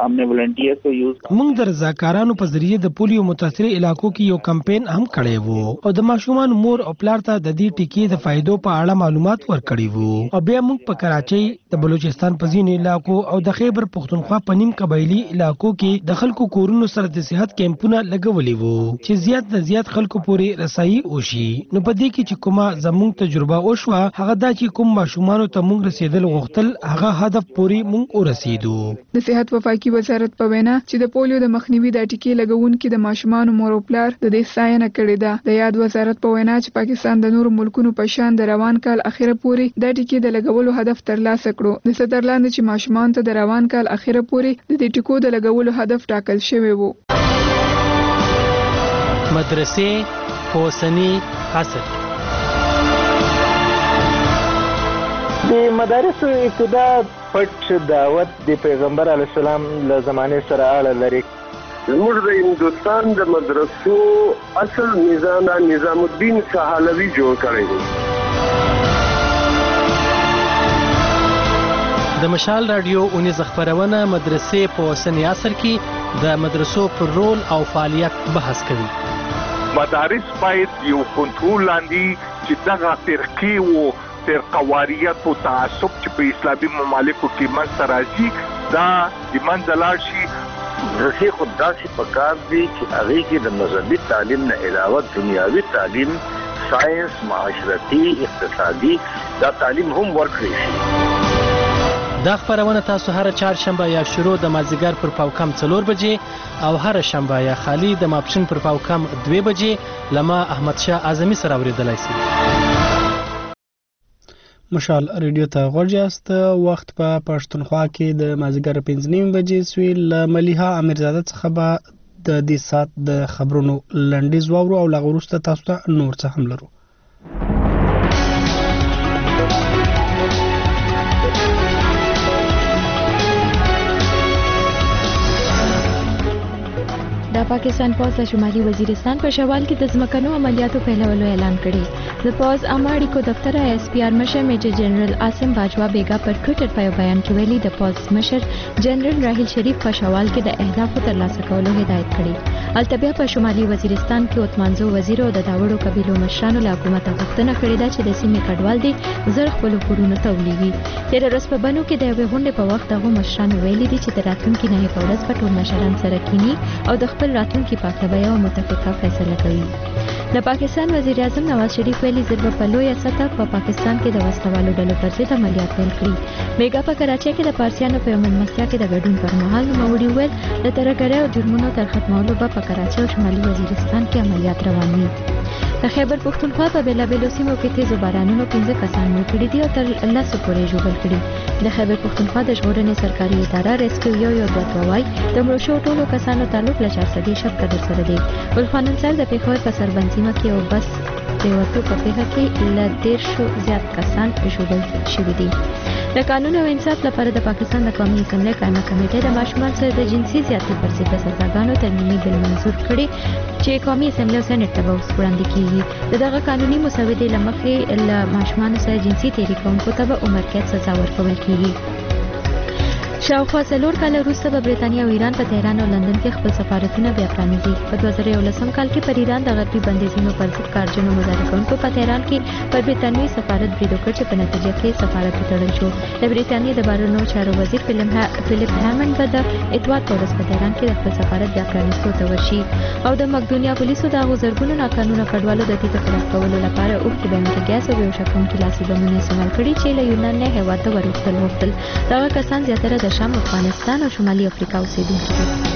موږ د رضاکارانو په ذریعه د پولیو متاثره علاقو کې یو کمپاین هم کړی وو او د ماشومان مور او پلار ته د دې ټیکې د فائدو په اړه معلومات ورکړي وو. او بیا موږ په کراچي، د بلوچستان په ځینو علاقو او د خیبر پښتونخوا په نیم قبایلی علاقو کې د خلکو کورونو سره د صحت کیمپونه لګولي وو چې زیات نه زیات خلکو پورې رسایي وشي. نو په دې کې چې کومه زموږ تجربه وشوه هغه دا چې کوم ماشومان ته موږ رسیدل غوښتل هغه هدف پورې موږ ورسېدو. د صحت او فقهي وزارت په وینا چې د پولیو د مخنیوي د ټیکې لګونکو د ماشومان مور او پلار د دې ستاینه کړې ده. د یاد وزارت په وینا چې پاکستان د نورو ملکونو په شان د روان کال اخیره پورې د ټیکې د لګولو هدف ترلاسه کړو. د سترلاندې چې ماشومان ته د روان کال اخیره پورې د دې ټیکو د لګولو هدف ټاکل شوی وو. مدرسې په اوسني عصر د مدارس ابتدا پټ دعوت د پیغمبر علی السلام له زمانه سره اړه لري. زموږ د هندوستان د مدرسو اصل نظام الدین سهالوی جوړ کړی دی. د مشال رادیو 19 خبرونه مدرسې په اوسني عصر کې د مدرسو پر رول او فعالیت بحث کوي. مدارس باید یو کنټرول لاندې چې دغه فرقې وو فرقواریت او تعصب چې په اسلامي ممالکو کې منځ راځي دا د منځ لاړ شي. رسي خود داسې پکار دي چې هغه کې د مذهبي تعلیم نه علاوه دنیاوي تعلیم، ساينس، معاشرتي، اقتصادي دا تعلیم هم ورکړي شي. دا خبرونه تاسو هر چهارشنبه یا شروع د مازیګر پر پاوکم 4 بجې او هر شنبه یا خالی د ماپښین پر پاوکم 2 بجې لما احمد شاه اعظمي سره اوریدلای شئ. مشال ریډیو ته غوړجاست. وخت په پښتونخوا کې د مازیګر 5:30 بجې سوی ل مليحه امیرزاده څخه به د دې سات د خبرونو لنډیز واورو او لغوروسته تاسو ته نور څه هم لرو. د پاکستان پوز د شمالي وزیرستان په شوال کې د ځمکنو عملیاتو پیلولو اعلان کړی. د پوز عامه اړیکو دفتر ISPR مشر میجر جنرال عاصم باجوا بیگا پر ټوئیټر په بیان کې ویلي د پوز مشر جنرال راحیل شریف په شوال کې د اهدافو ترلاسه کولو هدایت کړی. البته په شمالي وزیرستان کې اوتمانزو وزیر او د داوړو قبیلو مشرانو له حکومت غوښتنه کړې ده چې د سیمې کډوال دي زر خپل کورونو ته ولیږي. تیر ورځ په بنو کې د یوې غونډې په وخت هغه مشرانو ویلي دي چې د راتلونکي نه په ورځ په ټول مشران سره کینی او د خپل راتلونکي په اړه یو متفقه فیصله کوي. د پاکستان وزیر اعظم نواز شریف ویلي ضرب په لویه سطح په پاکستان کې د وسلوالو ډلو پر ضد عملیات پیل کړي. بیګا په کراچۍ کې د پارسیانو په مېلمستیا کې د ګډون پر مهال نوموړي وویل د ترهګرۍ او جرمونو تر ختمولو به په کراچۍ او شمالي وزیرستان کې عملیات روان وي. د خیبر پښتونخوا په بېلابېلو سیمو کې تیزو بارانونو 15 کسان مړه کړي دي او تر 10 پورې ژوبل کړي. د خیبر پښتونخوا د ژغورنې سرکاري اداره ریسکیو یو دوه وایي د مړو شوو ټولو کسانو تعلق له 400 شب قدر سره دی. ګلخان انصار د پیښور په سربند سیمه کې یو بس پریوتو په پیښه کې له 10 زیات کسان ژوبل شوي دي. د قانون او انصاف لپاره د پاکستان د قومي اسمبلی قائمه کمیټه د ماشومان سره د جنسي زیاتې پر ضد د سزاګانو ترمیمي بل منظور کړي چې قومي اسمبلی او سېنات ته به وړاندې کیږي. دغه قانوني مسودې له مخې له ماشومان سره جنسي تېري کوونکو ته به عمر قید سزا ورکول کیږي. شاوخوا 4 کال وروسته به برېټانیا او ایران په تهران او لندن کې خپل سفارتونه بیا پرانیزي. په 2011 کال کې پر ایران د غربي بندیزونو پر ضد کارجنو مظاهره کوونکو په تهران کې پر برېټانوي سفارت برید وکړ چې په نتیجه کې سفارت وتړل شو. د برېټانیا د بهرنیو چارو وزیر فلیپ هامند به د اتوار په ورځ په تهران کې د خپل سفارت بیا پرانیستو ته ورشي او د مقدونیا پولیسو د هغو زرګونو ناقانونه کډوالو د تیت خلاص کولو لپاره اوښتې بمونکي ګیس او بېهوشه کوونکي لاسي بمونه استعمال کړي چې له یونان نه هېواد ته ور وغوښتل. دغه کسان زیاتره د شام، افغانستان او شمالي افریقا اوسیدونکي دي.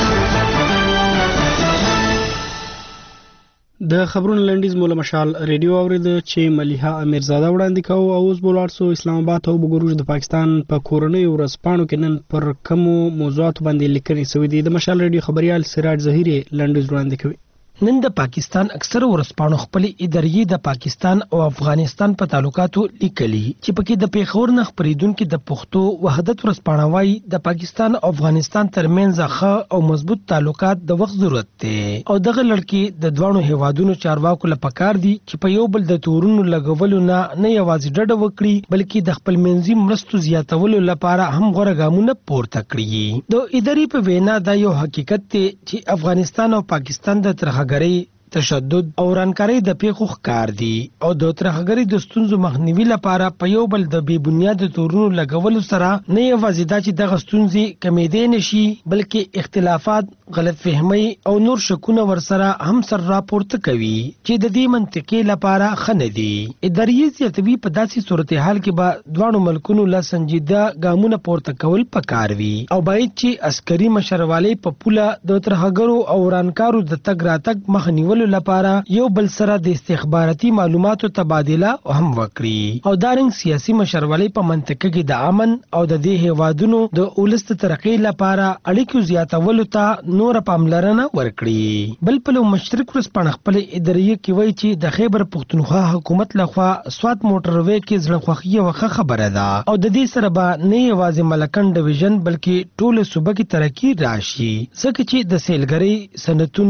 د خبرونو لنډیز مولا مشال ریډیو اورید چې مليحه امیرزاده وړاندې کوي او اوس بولارسو اسلام آباد او بګوروج د پاکستان په کورونی ورځپاڼو کې نن پر کومو موضوعاتو باندې لیکنې شوې دي. د مشال ریډیو خبريال سراج ظهیری لنډیز وړاندې کوي. نن د پاکستان اکثر ورځپاڼو خپل ادارې د پاکستان او افغانستان په تعلقاتو لیکلي چې پکې د پیښور نه خبرېدونکو د پښتو وحدت ورځپاڼه وايي د پاکستان او افغانستان ترمنځ ښه او مضبوط تعلقات د وخت ضرورت دی او دغه لړکې د دوه هیوادونو چارواکو لپاره پکار دي چې په یو بل د تورونو لګولو نه یوازې ډډه وکړي بلکې د خپل منځي مرستو زیاتولو لپاره هم غوړه ګامونه پورته کړي. د ادارې په وینا دا یو حقیقت دی چې افغانستان او پاکستان د ترهګرۍ، تشدد او رانکارۍ د پیښو ښکار دي او د ترهګرۍ د ستونزو مخنیوي لپاره په یو بل د بې بنیاده تورونو لګولو سره نه یوازې دا چې دغه ستونزې کمېدی نشي بلکې اختلافات، غلط فهمي او نور شکونه ورسره هم سر راپورته کوي چې د دې منطقې لپاره ښه نه دي. ادارې زیاتوي په داسې صورتحال کې به دواړو ملکونو له سنجیده ګامونه پورته کول پکار وي او باید چې عسکري مشروالی په پوله د ترهګرو او رانکارو د تګ راتګ مخه نیولو لپاره یو بل سره د استخباراتي معلوماتو تبادله هم وکړي او دارنګ سیاسي مشروالی په منطقه کې د امن او د دې هیوادونو د ولست ترقۍ لپاره اړیکو زیاتولو ته نور پاملرنه ورکړي. بل په مشرق ورځپاڼه خپل ادارې کې وایي چې د خیبر پښتونخوا حکومت لخوا سوات موټروي کې زړه خوښي خبره ده او د دې سره به نه یوازې ملکن ډیویژن بلکې ټول صوبه کې ترقی راشي ځکه چې د سیلګرۍ، صنعتونو،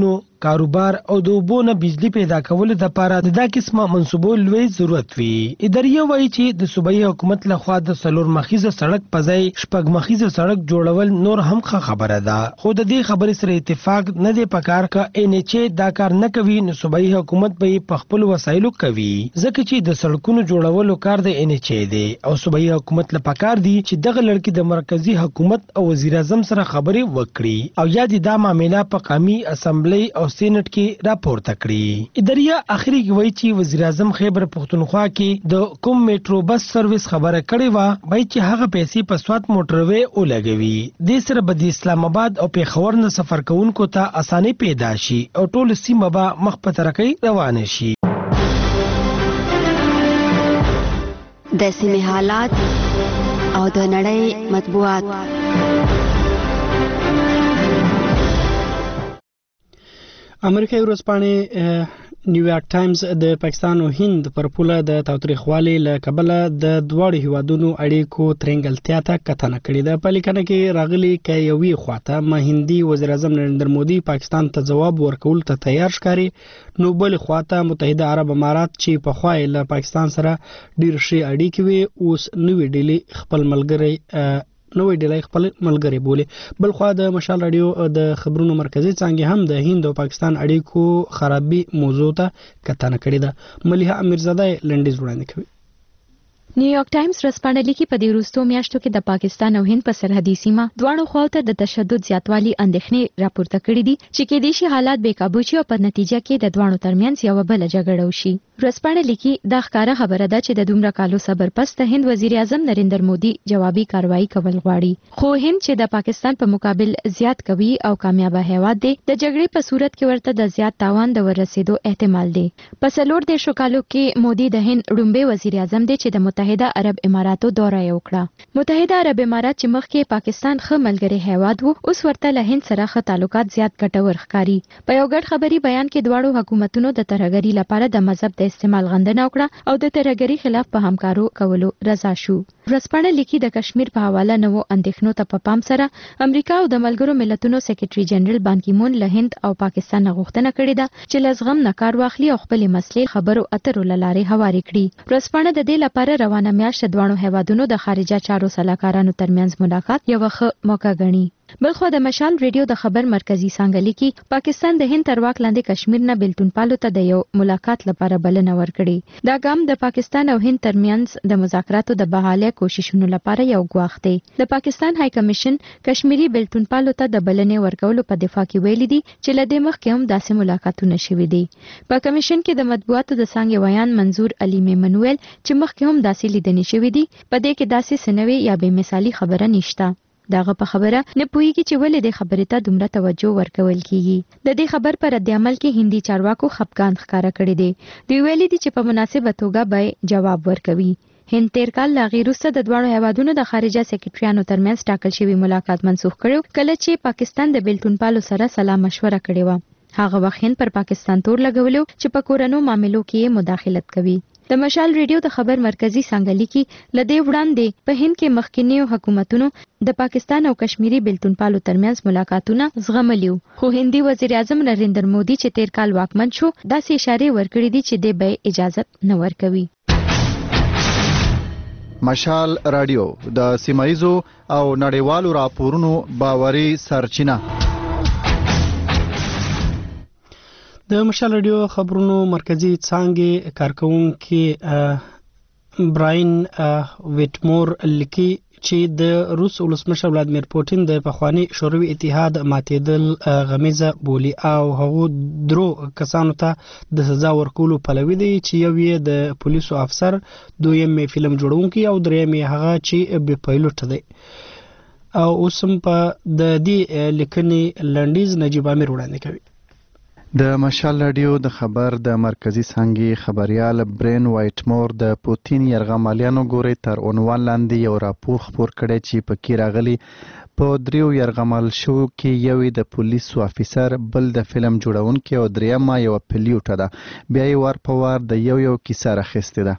کاروبار او د اوبو نه بجلی پیدا کولو لپاره د دا قسمه منصوبو لوی ضرورت وي. اداریه وایي چې د صوبایي حکومت لخوا د 4 مخیزه سړک په ځای 6 مخیزه سړک جوړول نور هم ښه خبره ده، خو د دې خبرې سره اتفاق نه دی پکار ک NHA دا کار نه کوي نو صوبایي حکومت به په خپل وسایلو کوي، ځکه چې د سړکونو جوړولو کار د NHA دی او صوبایي حکومت لپاره پکار دی چې دغه لړکی د مرکزی حکومت او وزیر اعظم سره خبرې وکړي او یا د دا معاملې په قومي اسمبلی او سېنات کې راپورته کړي. اداریه اخري کې وایي چې وزیر اعظم خیبر پختونخوا کې د کوم میټرو بس سرویس خبره کړې و، وایي چې هغه پیسې په سوات موټروي ولګوي. د سره به د اسلام آباد او پیښور نه سفر کوونکو ته اساني پیدا شي او ټول سیمه به مخ په ترقۍ روانه شي. د سیمې حالات او د نړۍ مطبوعات. امریکایي ورځپاڼې نیویارک ټایمز د پاکستان او هند پر پوله د تاوتریخوالي له کبله د دواړو هیوادونو اړیکو ترنګلتیا ته کتنه کړې ده. په لیکنه کې راغلي ک یوې خواته مهندي وزیر اعظم نریندر مودي پاکستان ته جواب ورکول ته تیار ښکاري، نو بل خواته متحده عرب امارات چې په خوای له پاکستان سره ډیر شي اړیکې وي اوس نوې ډیلي خپل ملګری بولي. بل خوا د مشال رادیو د خبرونو مرکزی څنګه هم د هند او پاکستان اړیکو خرابي موضوع ته کتنه کړې ده. ملیحه امیرزاده لنډیز وړاندې کوي. نیویارک ټایمز ورځپاڼه لیکي په دې وروستو میاشتو کې د پاکستان او هند په سرحدي سیمه دواړو خواو ته د تشدد زیاتوالي اندېښنې راپورته کړې دي چې کېدای شي حالات بې قابو شي او په نتیجه کې د دواړو ترمنځ یو بل جګړه وشي. ورځپاڼه لیکي دا ښکاره خبره ده چې د دومره کالو صبر پس د هند وزیر اعظم نریندر مودي جوابي کاروایی کول غواړي، خو هند چې د پاکستان په مقابل زیات قوي او کامیابه هیواد دی د جګړې په صورت کې ورته د زیات تاوان د ورسېدو احتمال دی. په 4 کالو کې مودي د هند لومړی وزیر اعظم دی چې د متحده عرب اماراتو دوره یې وکړه. متحده عرب امارات چې مخکې پاکستان ښه ملګری هیواد وو اوس ورته له هند سره ښه تعلقات زیات ګټور ښکاري. په یو ګډ خبري بیان کې دواړو حکومتونو د ترهګرۍ لپاره د مذهب استعمال غندنه وکړه او د ترهګرۍ خلاف په همکارو کولو رضا شو. ورځپاڼه لیکي د کشمیر په حواله نوو اندېښنو ته په پام سره امریکا او د ملګرو ملتونو سیکریټري جنرال بان کی مون له هند او پاکستان غوښتنه کړې ده چې له زغم نه کار واخلي او خپل مسلې خبرو اترو لارې هوارې کړي. ورځپاڼه د دې لپاره روانه میاشت دواړو هیوادونو د خارجه چارو سلاکارانو ترمنځ ملاقات یو ښه موقع ګڼي. بلخو د مشال ریډیو د خبر مرکزی څنګه لیکي پاکستان د هند تر واک لاندې کشمیر نه بیلتون پالو ته د یو ملاقات لپاره بلنه ورکړي. دا ګام د پاکستان او هند ترمنځ د مذاکراتو د بحالۍ کوششونو لپاره یو ګواښ دی. د پاکستان های کمیشن کشمیری بیلتون پالو ته د بلنې ورکولو په دفاع کې ویلي دي چې له دې مخکې هم داسې ملاقاتونه شوي دي. په کمیشن کې د مطبوعاتو د څانګې ویان منظور علي میمنویل چې مخکې هم داسې لیدنې شوي دي په دې کې داسې سنوي یا بې مثالي خبره نشته. داغه په خبره نه پوهیږي چې ولې د خبرې ته دومره توجه ورکول کیږي. د دې خبر پر رد عمل کې هندي چارواکو خپګان ښکارا کړی دی. دوی ویلي دي چې په مناسبه توګه به جواب ورکوي. هند تیر کال لا غیر وروسته د دواړو هیوادونو د خارجه سیکریټریانو ترمنځ ټاکل شوی ملاقات منسوخ کړو کله چې پاکستان د بیلتون پالو سره سلا مشوره کړې و. هغه وخت هند پر پاکستان تور لګولو چې په کورونو معاملو کې مداخلت کوي. د مشال ریډیو د خبر مرکزی څنګه لیکي لدې وړاندې په هند کې مخکینیو حکومتونو د پاکستان او کشمیری بیلتون پالو ترمنځ ملاقاتونه زغملیو، خو هندي وزیر اعظم نریندر مودي چې تیر کال واکمن شو داسې اشاره ورکړې دي چې د به اجازه نه ورکوي. مشال رادیو د سیمایزو او نړیوالو راپورونو باوري سرچینه. د مشال رادیو خبرونو مرکزی څانګې کارکونکي براین ویټمور لیکي چې د روس ولسمشر ولادمیر پوتین د پخوانی شوروي اتحاد ماتېدل غمیزه بولی او هغه درو کسانو ته د سزا ورکولو پلوي دی چې یو یې د پولیسو افسر، دویم یې فلم جوړونکي او دریم یې هغه چې بې پایلوټ دی. او اوسم په د دې لیکنې لنډیز نجیب امیر وړاندې کوي. د مشال رادیو د خبر د مرکزی څانګې خبريال برین وایټمور د پوتین یرغمالیانو ګوري تر عنوان لاندې یو راپور خپور کړی چې پکې راغلي په دریو یرغمال شو کې یو د پولیسو افیسر، بل د فلم جوړونکي او درېیمه یو پیلوټ ده. بیا یې ور په ور د یو کیسه راخسته ده.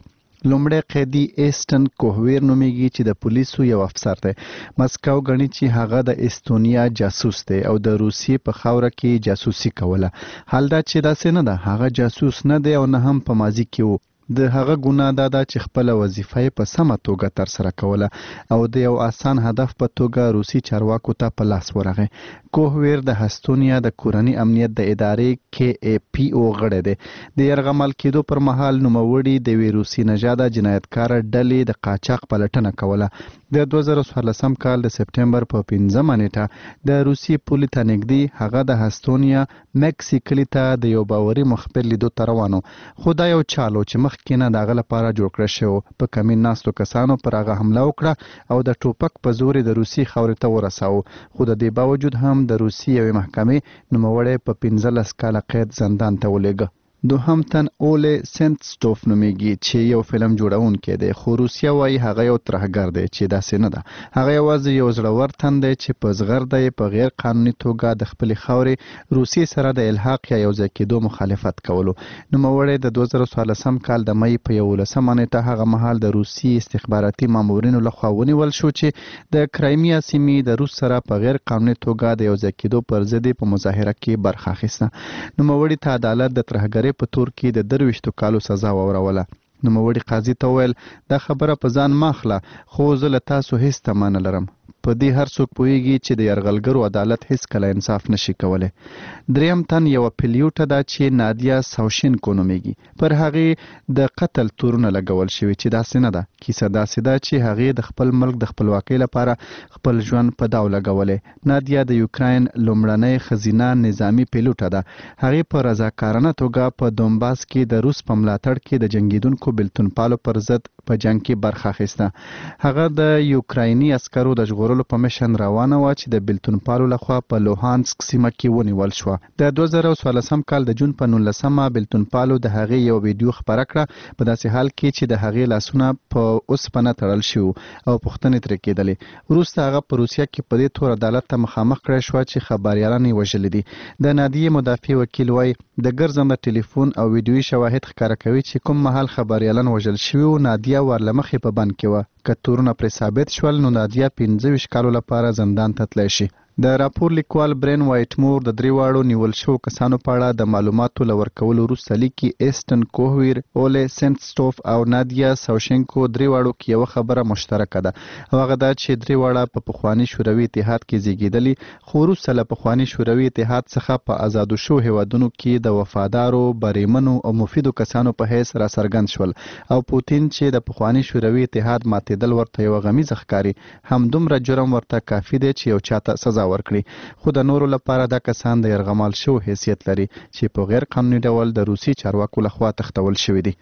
لومړی قیدی ایسټن کوهویر نومیږي چې د پولیسو یو افسر دی. مسکو غني چې هغه د استونیا جاسوس دی او د روسیې په خاوره کې جاسوسي کوله. حال دا چې داسې نه ده، هغه جاسوس نه دی او نه هم په ماضي کې و. د هغه ګناه دا ده چې خپل وظیفه په سمه توګه تر سره کوله او د یو آسان هدف په توګه روسي چارواکو ته په لاس ورغی. کوهویر د هستونیا د کورني امنیت د ادارې KAPO غړی دی. د یرغمل کېدو پر مهال نوموړي د یوې روسي نژاده جنایتکاره ډلې د قاچاق پلټنه کوله. د 2014 کال د سپټمبر په 5 نیټه د روسي پولې ته نږدې هغه د هستونیا مکسي کلي ته د یو باوري مخبر لیدو ته روان و. خو دا یو چالو چې مخکې نه د هغه لپاره جوړ کړی شوی. په کمین ناستو کسانو پر هغه حمله وکړه او د ټوپک په زور د روسي خاورې ته ورساوه. خو د دې باوجود هم د روسي یوې محکمې نوموړی په 15 کاله قید زندان ته ولېږه. دوهم تن اوله سنټسټوف نومیږي چې یو فلم جوړونکی دی، خو روسیا وایي هغه یو ترهګر دی چې داسې نه ده. هغه یوازې یو زړور تن دی چې په زغرده یې په غیر قانوني توګه د خپلې خاورې روسیې سره د الحاق یا یوځای کېدو مخالفت کولو. نوموړی د 2014 کال د مۍ په 11 نیټه هغه مهال د روسي استخباراتي مامورینو لخوا ونیول شو چې د کرایمیا سیمې د روس سره په غیر قانوني توګه د یوځای کېدو پر ضد په مظاهره کې برخه اخیسته. نوموړي ته عدالت د ترهګرۍ په تور کې د 23 کالو سزا ووروله. نوموړي قاضي ته وویل دا خبره په ځان ماخله، خو زه له تاسو هیڅ تمه نه لرم. په دې هر څوک پوهیږي چې د یرغلګرو عدالت هیڅ کله انصاف نشي کولی. دریم تن یو پیلیوټه ده چې نادیا ساوشینکو نومیږي. پر هغې د قتل تورونه لګول شوي چې داسې نه ده. کیسه داسې ده چې هغې د خپل ملک د خپلواکۍ لپاره خپل ژوند په داو لګولی. نادیا د یوکراین لومړنۍ ښځینه نظامي پیلوټه ده. هغې په رضاکارانه توګه په دومباس کې د روس په ملاتړ کې د جنګیدونکو بېلتونپالو پر ضد په جنګ کې برخه اخیسته. هغه د یوکرایني عسکرو د ژغورلو په مشن روانه وه چې د بېلتونپالو لخوا په لوهانسک سیمه کې ونیول شوه. د 2014 کال د جون په 19 بېلتونپالو د هغې یو ویډیو خپره کړه په داسې حال کې چې د هغې لاسونه په اوسپنه تړل شوي او پوښتنې ترې کېدلې. وروسته هغه په روسیه کې په دې تور عدالت ته مخامخ کړی شوه چې خبریالان یې وژلي دي. د نادیې مدافع وکیل وایي د ګرځنده ټلیفون او ویډیویي شواهد ښکاره کوي چې کوم مهال خبریالان وژل شوي وو نادیه ورلمخې په بند کې وه. که تورونه پرې ثابت شول نو نادیه 15 کالو لپاره زندان ته تللی شي. د راپور لیکوال برین وایټمور د درې واړو نیول شوو کسانو په اړه د معلوماتو له ورکولو وروسته لیکي ایسټن کوهویر، اوله سنټسټوف او نادیا ساوشینکو درې واړو کې یوه خبره مشترکه ده او هغه دا چې درې واړه په پخواني شوروي اتحاد کې زیږېدلي، خو وروسته له پخواني شوروي اتحاد څخه په آزادو شوو هیوادونو کې د وفادارو، بریمنو او مفیدو کسانو په حیث راڅرګند شول او پوتین چې د پخواني شوروي اتحاد ماتېدل ورته یوه غمیزه ښکاري، همدومره جرم ورته کافي دی چې یو چاته سزا ورکړي. خو د نورو لپاره دا کسان د یرغمال شوو حیثیت لري چې په غیر قانوني ډول د روسي چارواکو لخوا تښتول شوي دي.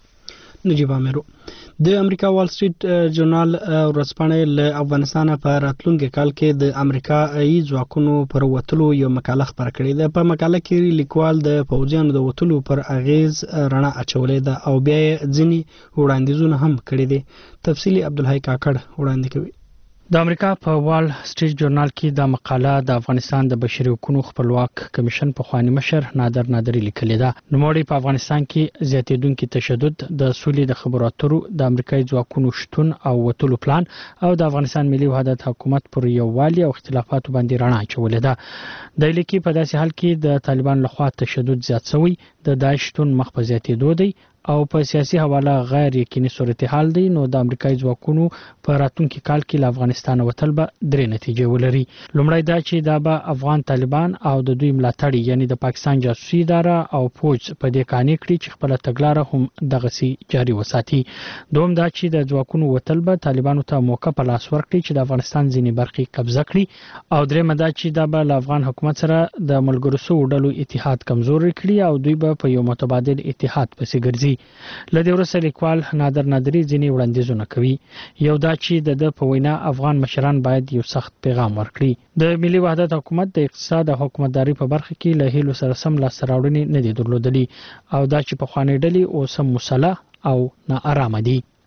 نجیب عامرو د امریکا وال سټریټ جورنال ورځپاڼه له افغانستان په راتلونکي کال کې د امریکایي ځواکونو پر وتلو یو مقاله خپره کړې ده. په مقاله کې لیکوال د پوځیانو د وتلو پر اغیز رڼا اچولې ده او بیا یې ځینې وړاندیزونه هم کړي دي. تفصیلي عبدالحی کاکړ وړاندې کوي. د امریکا په وال سټریټ جورنال کې دا مقاله د افغانستان د بشري حقوقو خپلواک کمیشن پخوانی مشر نادر نادری لیکلې ده. نوموړي په افغانستان کې زیاتېدونکي تشدد، د سولې د خبرو اترو، د امریکایي ځواکونو شتون او وتلو پلان او د افغانستان ملي وحدت حکومت پر یووالي او اختلافاتو باندې رڼا اچولې ده. د لیکي په داسې حال کې د طالبان لخوا تشدد زیات شوی، د داعش شتون مخ په زیاتېدو دی او په سیاسي حواله غیر یقیني صورتحال دی. نو د امریکایي ځواکونو په راتلونکي کال کې له افغانستان وتل به درې نتیجې ولري. لومړی دا چې دا به افغان طالبان او د دوی ملاتړي یعنی د پاکستان جاسوسي اداره او فوج په دې قانع کړي چې خپل تګلاره هم دغسي جاري وساتي. دوم دا چې د ځواکونو وتل به طالبانو ته موقع په لاس ورکړي چې د افغانستان ځینې برخې قبضه کړي. او درېم دا چې دا به له افغان حکومت سره د ملګرو شوو ډلو اتحاد کمزوري کړي او دوی به په یو متبادل اتحاد پسې ګرځي. لدې وروسته لیکوال نادر نادری ځینې وړاندیزونه کوي. یو دا چې د په وینا افغان مشران باید یو سخت پیغام ورکړي. د ملي وحدت حکومت د اقتصاد او حکومتداري په برخه کې له هیلو سره سم لاسته راوړنې نه دي درلودلې او دا چې پخوانۍ ډلې اوس هم مسلح او ناارامه دي.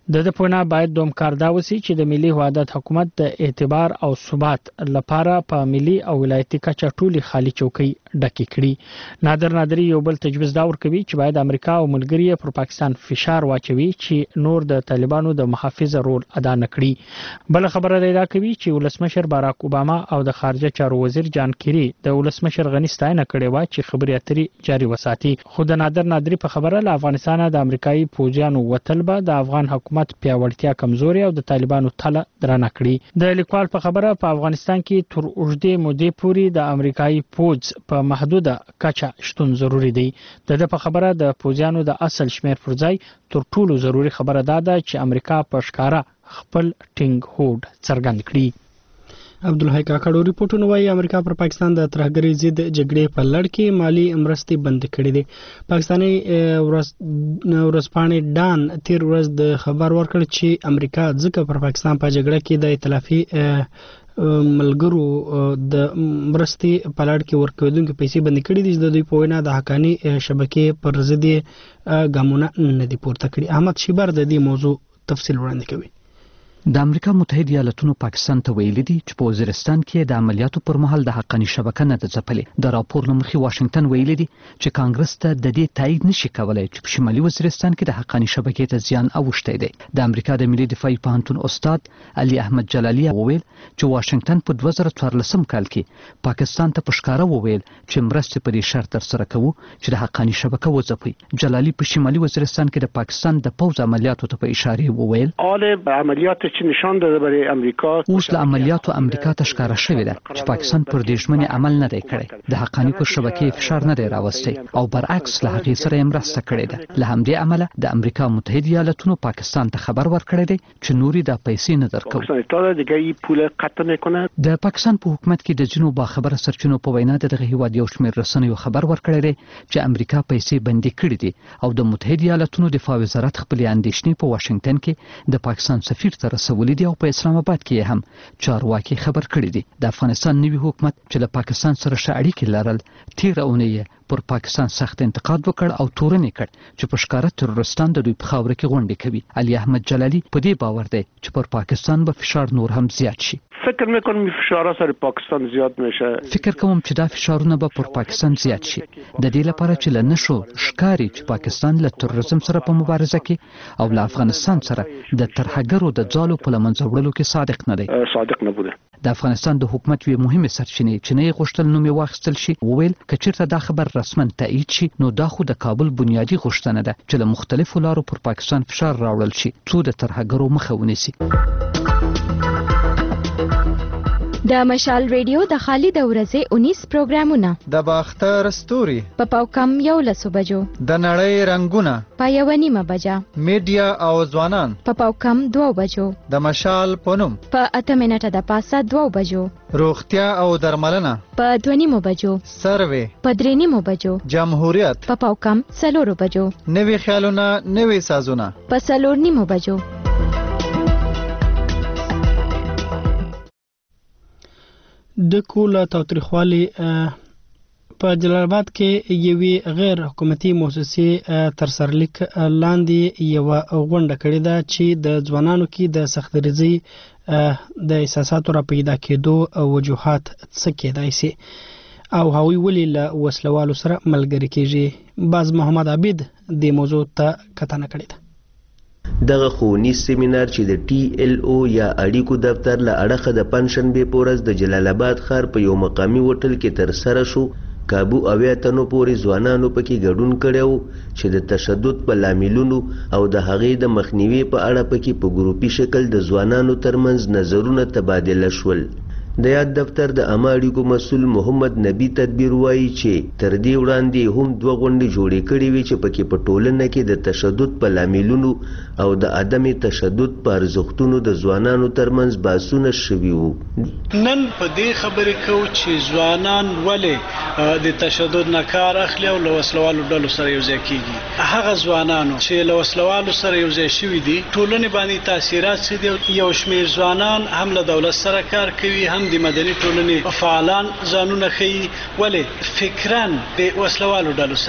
د پونه باید دومکار دا وسی چې د ملي وحدت حکومت د اعتبار او ثبات لپاره په ملي او ولایتي کچه ټولي خالی چوکۍ ډکې کړي. نادر یو بل تجویز دا ورکوي چې باید امریکا او ملګری پر پاکستان فشار واچوي چې نور د طالبانو د محافظ رول ادا نکړي. بل خبره دا کوي چې ولسمشر باراک اوباما او د خارجه چارو وزیر جان کیری د ولسمشر غنی ستاینه کړې و چې خبرې اترې جاري وساتي. خو د نادر په خبره له افغانستان د امریکایي پوځیانو وتل به د افغان حکومت پیاوړتیا کمزوري او د طالبانو تله درنه کړي. د لیکوال په خبره په افغانستان کې تر اوږدې مودې پورې د امریکایي پوځ په محدوده کچه شتون ضروری دی. د په خبره د پوځیانو د اصل شمیر پر ځای تر ټولو ضروری خبره ده چې امریکا په ښکارا خپل ټینګ هوډ څرګند کړي. عبدالحی کاکړو ریپورتونه وايي امریکا پر پاکستان د ترهګرۍ ضد جګړې په لړ کې مالی مرستې بند کړې دي. پاکستاني ورځپاڼې ډان تیر ورځ د خبر ورکړ چې امریکا ځکه پر پاکستان په جګړه کې د ائتلافي ملګرو د مرستې په لړ کې ورکوونکو پیسې بند کړې دي. د دوی په وینا د حقانی شبکې پر ضد ګامونه نه دي پورته کړي. احمد شیبر د دې موضوع تفصیل وړاندې کوي. د امریکا متحده ایالاتونو پاکستان ته ویلي دي چې په وزیرستان کې د عملیاتو پر مهال د حقانی شبکه نه د ځپلې. د راپور لمخې واشنگټن ویلي دي چې کانګرس ته د دې تایید نشي کولای چې په شمالي وزیرستان کې د حقانی شبکې ته زیان اوښتی دی. د امریکا د ملي دفاعي پوهنتون استاد علي احمد جلالي وویل چې واشنگټن په 2014 کال کې پاکستان ته په ښکاره وویل چې مرستې په دې شرط ترسره کوو چې د حقانی شبکه وځپي. جلالي په شمالي وزیرستان کې د پاکستان د پوځ عملیاتو ته په اشاره وویل عملیات چې نشان ده برای امریکا اوس له عملیاتو امریکا ته ښکارا شوې ده چې پاکستان پر دې ژمنې عمل نه دی کړی. د حقانی پر شبکې فشار نه دی راوستی او برعکس له هغې سره یې مرسته کړې ده. له همدې امله د امریکا متحده ایالاتونو پاکستان ته خبر ورکړی دی چې نوري د پیسې نه درکوي. د پاکستان په حکومت کې د ځینو باخبره سرچینو په وینا دغه هیواد یو شمېر رسنیو خبر ورکړی دی چې امریکا پیسې بندي کړې دي او د متحده ایالاتونو دفاع وزارت خپلې اندېښنې په واشنگټن کې د پاکستان سفیر ته رسولې دي او په اسلام آباد کې هم چارواکي خبر کړی دي. د افغانستان نوي حکومت چې له پاکستان سره ښه اړیکې لرل تیر اونۍ پر پاکستان سخت انتقاد وکړ او تورنې کړ چې په ښکاره تروریستان د دوی په خاوره کې غونډې کوي. علي احمد جلالي په دې باور دی چې پر پاکستان به فشار نور هم زیات شي. فکر میکنم فشارها سر پاکستان زیاد میشه. فکر کوم چې دا فشارونه به پر پاکستان زیات شي د دې لپاره چې له نشو ښکاری چې پاکستان له تروریزم سره په مبارزه کې او له افغانستان سره د ترهګرو د ځالو په لمنځه وړلو کې صادق نه دی. صادق نه بوده. د افغانستان د حکومت وی مهمه سرچینې چې نه غوښتل نوم واخیستل شي وویل کچیرته دا خبر رسما تایید شي نو دا خو د کابل بنیادی غوښتنه ده چې له مختلفو لارو پر پاکستان فشار راوړل شي څو د ترهګرو مخه ونیسي. د مشال ریډیو د خالد ورځې 19 پروګرامونه د باختر ستوري په پاوکم 11 بجو د نړۍ رنگونه په 1:30 بجه میډیا او ځوانان په پاوکم 2 بجو د مشال پونم په 8 منټه د پاسه 2 بجو روغتیا او درملنه په 2:30 بجو سروي په 3:30 بجو جمهوریت په پاوکم 4 بجو نوي خیالونه نوي سازونه په 4:30 بجو. د کوله تاوتریخوالي په جلال آباد کې یوې غیر حکومتي مؤسسې تر سرلیک لاندې یو غونډه کړې ده چې د ځوانانو کې د سختریزي د احساساتو را پیدا کېدو وجوهات څه کېدای شي او هغوی ولې له وسلوالو سره ملګري کېږي. باز محمد عبید د موضوع ته کتنه کړې ده. دغه ښوونیز سیمینار چې د TLO یا اړیکو دفتر له اړخه د پنځشنبې په ورځ د جلال آباد ښار په یو مقامي هوټل کې ترسره شو کابو 80 تنو پورې ځوانانو پکې ګډون کړی و چې د تشدد په لاملونو او د هغې د مخنیوي په اړه پکې په ګروپي شکل د ځوانانو ترمنځ نظرونه تبادله شول. د یاد دفتر د عامه اړیکو مسؤل محمد نبی تدبیر وایي چې تر دې وړاندې هم 2 غونډې جوړې کړې وې چې پکې په ټولنه کې د تشدد په لاملونو او د عدم تشدد په ارزښتونو د ځوانانو ترمنځ بحثونه شوي وو. نن په دې خبرې کوو چې ځوانان ولې د تشدد نه کار اخلي او له وسلوالو ډلو سره یو ځای کېږي. هغه ځوانانو چې له وسلوالو سره یو ځای شوي دي ټولنې باندې تاثیرات څه دي. یو شمېر ځوانان هم له دولت سره کار کوي هم د مدني ټولنې فعالان ځانونه ښیي ولې فکران د وسلوالو ډلو سره دي.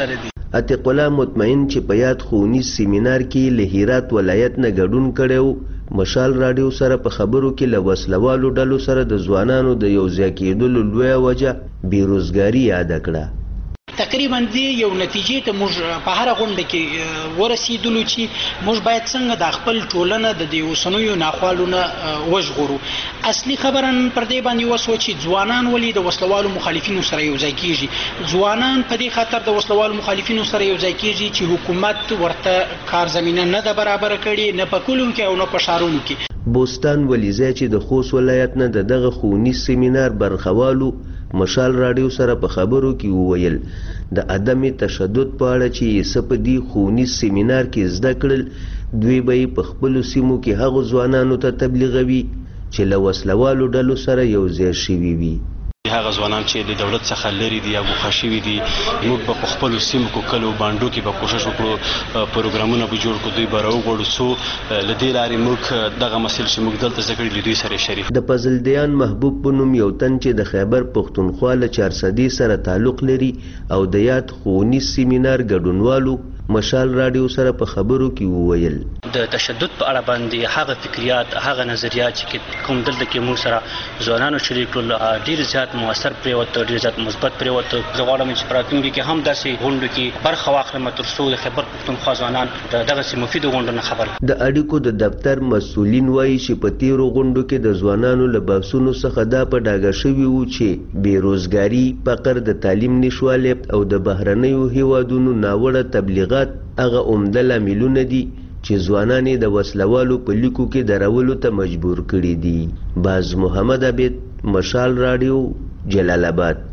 عتیق الله مطمئن چې په یاد ښوونیز سیمینار کې له هرات ولایت نه ګډون کړی مشال راډیو سره په خبرو کې له وسلوالو ډلو سره د ځوانانو د یو ځای کېدلو لویه وجه بېروزګاري یاده کړه. تقریبا دې یو نتیجې ته موږ په هر غونډه کې ورسېدلو چې موږ باید څنګه د خپل ټولنه د دې اوسنیو ناخوالو نه وژغورو. اصلي خبره پر دې باندې وسو چې ځوانان ولې د وسلوالو مخالفینو سره یو ځای کیږي. ځوانان په دې خاطر د وسلوالو مخالفینو سره یو ځای کیږي چې حکومت ورته کار زمينه نه ده برابر کړي، نه په کلونو کې او نه په شهرونو کې. بوستان ولیزه چې د خوست ولایت نه دغه ښوونیز سیمینار برخوالو مشال راډیو سره په خبرو کې وویل د عدم تشدد په اړه چې سپدي ښوونیز سیمینار کې زده کړل دوی به په خپل سیمو کې هغو ځوانانو ته تبلیغوي چې له وسلوالو ډلو سره یو ځای شوي وي. هغه ځوانان چې د دولت څخه لري دي یا ګوښه شوي دي موږ به په خپلو سیمو کې کلو بانډو کې به کوشش وکړو پروګرامونه به جوړ کړو دوی به راوغواړو څو له دې لارې موږ دغه مسایل چې موږ دلته زده کړي له دوی سره شریک. د فضلدیان محبوب په نوم یو تن چې د خیبر پښتونخوا له 400 سره تعلق لري او د یاد ښوونیز سیمینار ګډونوالو مشال راډیو سره په خبرو کې وویل د تشدد په اړه باندې هغه فکریات هغه نظریات چې کوم دلته کې موږ سره ځوانانو شریک کړل ډیر زیات موثر پریوته ډیر زیات مثبت پریوته. زه غواړم چې راتلونکي کې هم داسې غونډو کې برخه واخلم تر څو د خیبر پښتونخوا ځوانان دغسې مفیدو غونډو نه خبر. د اړیکو د دفتر مسؤلین وایي چې په تیرو غونډو کې د ځوانانو له بحثونو څخه دا په ډاګه شوي وو چې بېروزګاري فقر د تعلیم نشوالی او د بهرنیو هیوادونو ناوړه تبلیغات هغه عمده لاملونه دي چې ځوانان یې د وسلوالو په لیکو کې درولو ته مجبور کړي دي. باز محمد عبید مشال راډیو جلال آباد.